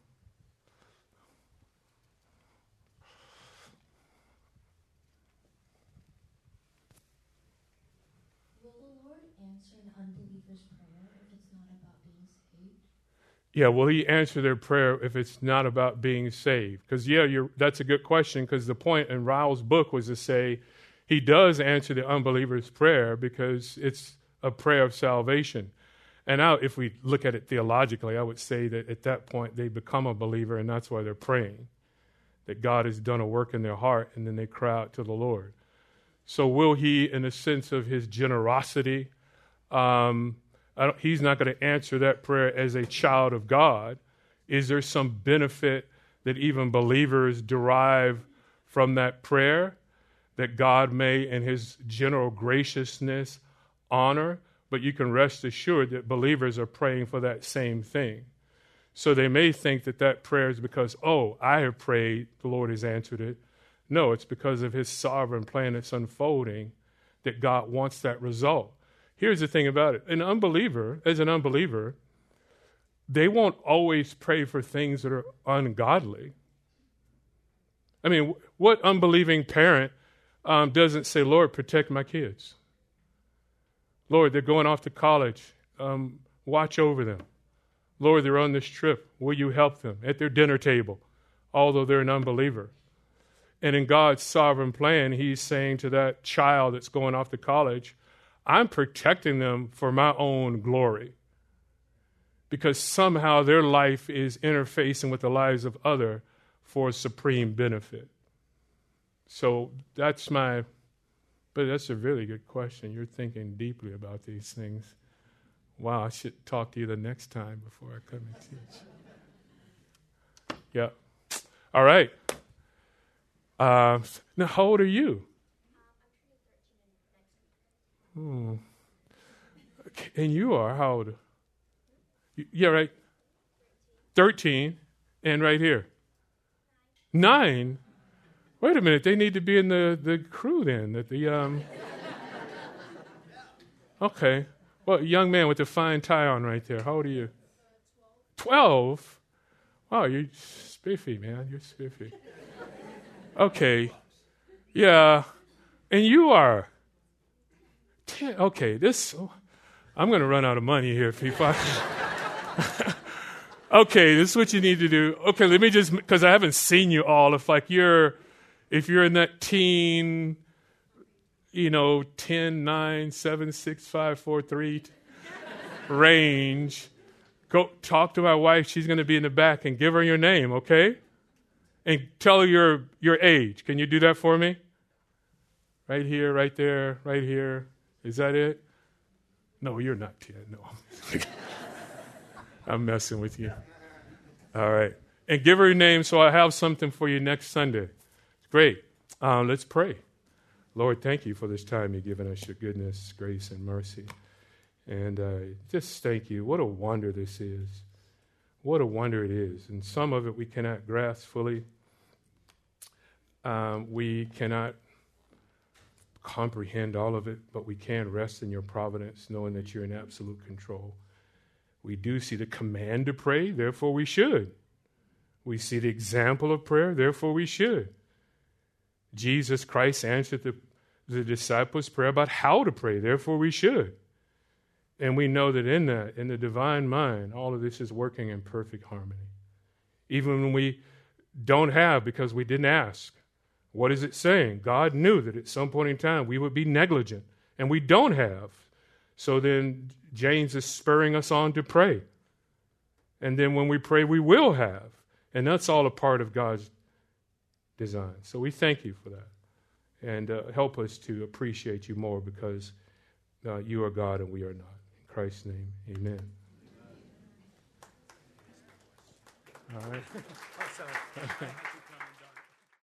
Yeah, will he answer their prayer if it's not about being saved? Because, that's a good question, because the point in Ryle's book was to say he does answer the unbeliever's prayer because it's a prayer of salvation. And now, if we look at it theologically, I would say that at that point they become a believer, and that's why they're praying, that God has done a work in their heart, and then they cry out to the Lord. So will he, in the sense of his generosity, he's not going to answer that prayer as a child of God. Is there some benefit that even believers derive from that prayer that God may, in his general graciousness, honor? But you can rest assured that believers are praying for that same thing. So they may think that prayer is because, I have prayed, the Lord has answered it. No, it's because of his sovereign plan that's unfolding that God wants that result. Here's the thing about it. As an unbeliever, they won't always pray for things that are ungodly. I mean, what unbelieving parent doesn't say, Lord, protect my kids? Lord, they're going off to college. Watch over them. Lord, they're on this trip. Will you help them at their dinner table, although they're an unbeliever? And in God's sovereign plan, he's saying to that child that's going off to college, I'm protecting them for my own glory, because somehow their life is interfacing with the lives of others for supreme benefit. So but that's a really good question. You're thinking deeply about these things. Wow, I should talk to you the next time before I come and teach. Yeah. All right. Now, how old are you? And you are how old? Yeah, right. 13, and right here. 9. Wait a minute, they need to be in the crew then. Okay. Well, young man with the fine tie on right there. How old are you? 12. Wow, you're spiffy, man. You're spiffy. Okay. Yeah. And you are 10. Okay, I'm going to run out of money here, people. Okay, this is what you need to do. Okay, let me just, because I haven't seen you all. If you're in that teen, 10, 9, 7, 6, 5, 4, 3 range, go talk to my wife. She's going to be in the back, and give her your name, okay? And tell her your age. Can you do that for me? Right here, right there, right here. Is that it? No, you're not 10. No. I'm messing with you. All right. And give her your name so I have something for you next Sunday. Great. Let's pray. Lord, thank you for this time you've given us, your goodness, grace, and mercy. And just thank you. What a wonder this is. What a wonder it is. And some of it we cannot grasp fully. We cannot comprehend all of it, but we can rest in your providence, knowing that you're in absolute control. We do see the command to pray, therefore we should. We see the example of prayer, therefore we should. Jesus Christ answered the disciples' prayer about how to pray, therefore we should. And we know that in the divine mind, all of this is working in perfect harmony. Even when we don't have because we didn't ask. What is it saying? God knew that at some point in time we would be negligent, and we don't have. So then James is spurring us on to pray. And then when we pray, we will have. And that's all a part of God's design. So we thank you for that. And help us to appreciate you more because you are God and we are not. In Christ's name, amen. All right.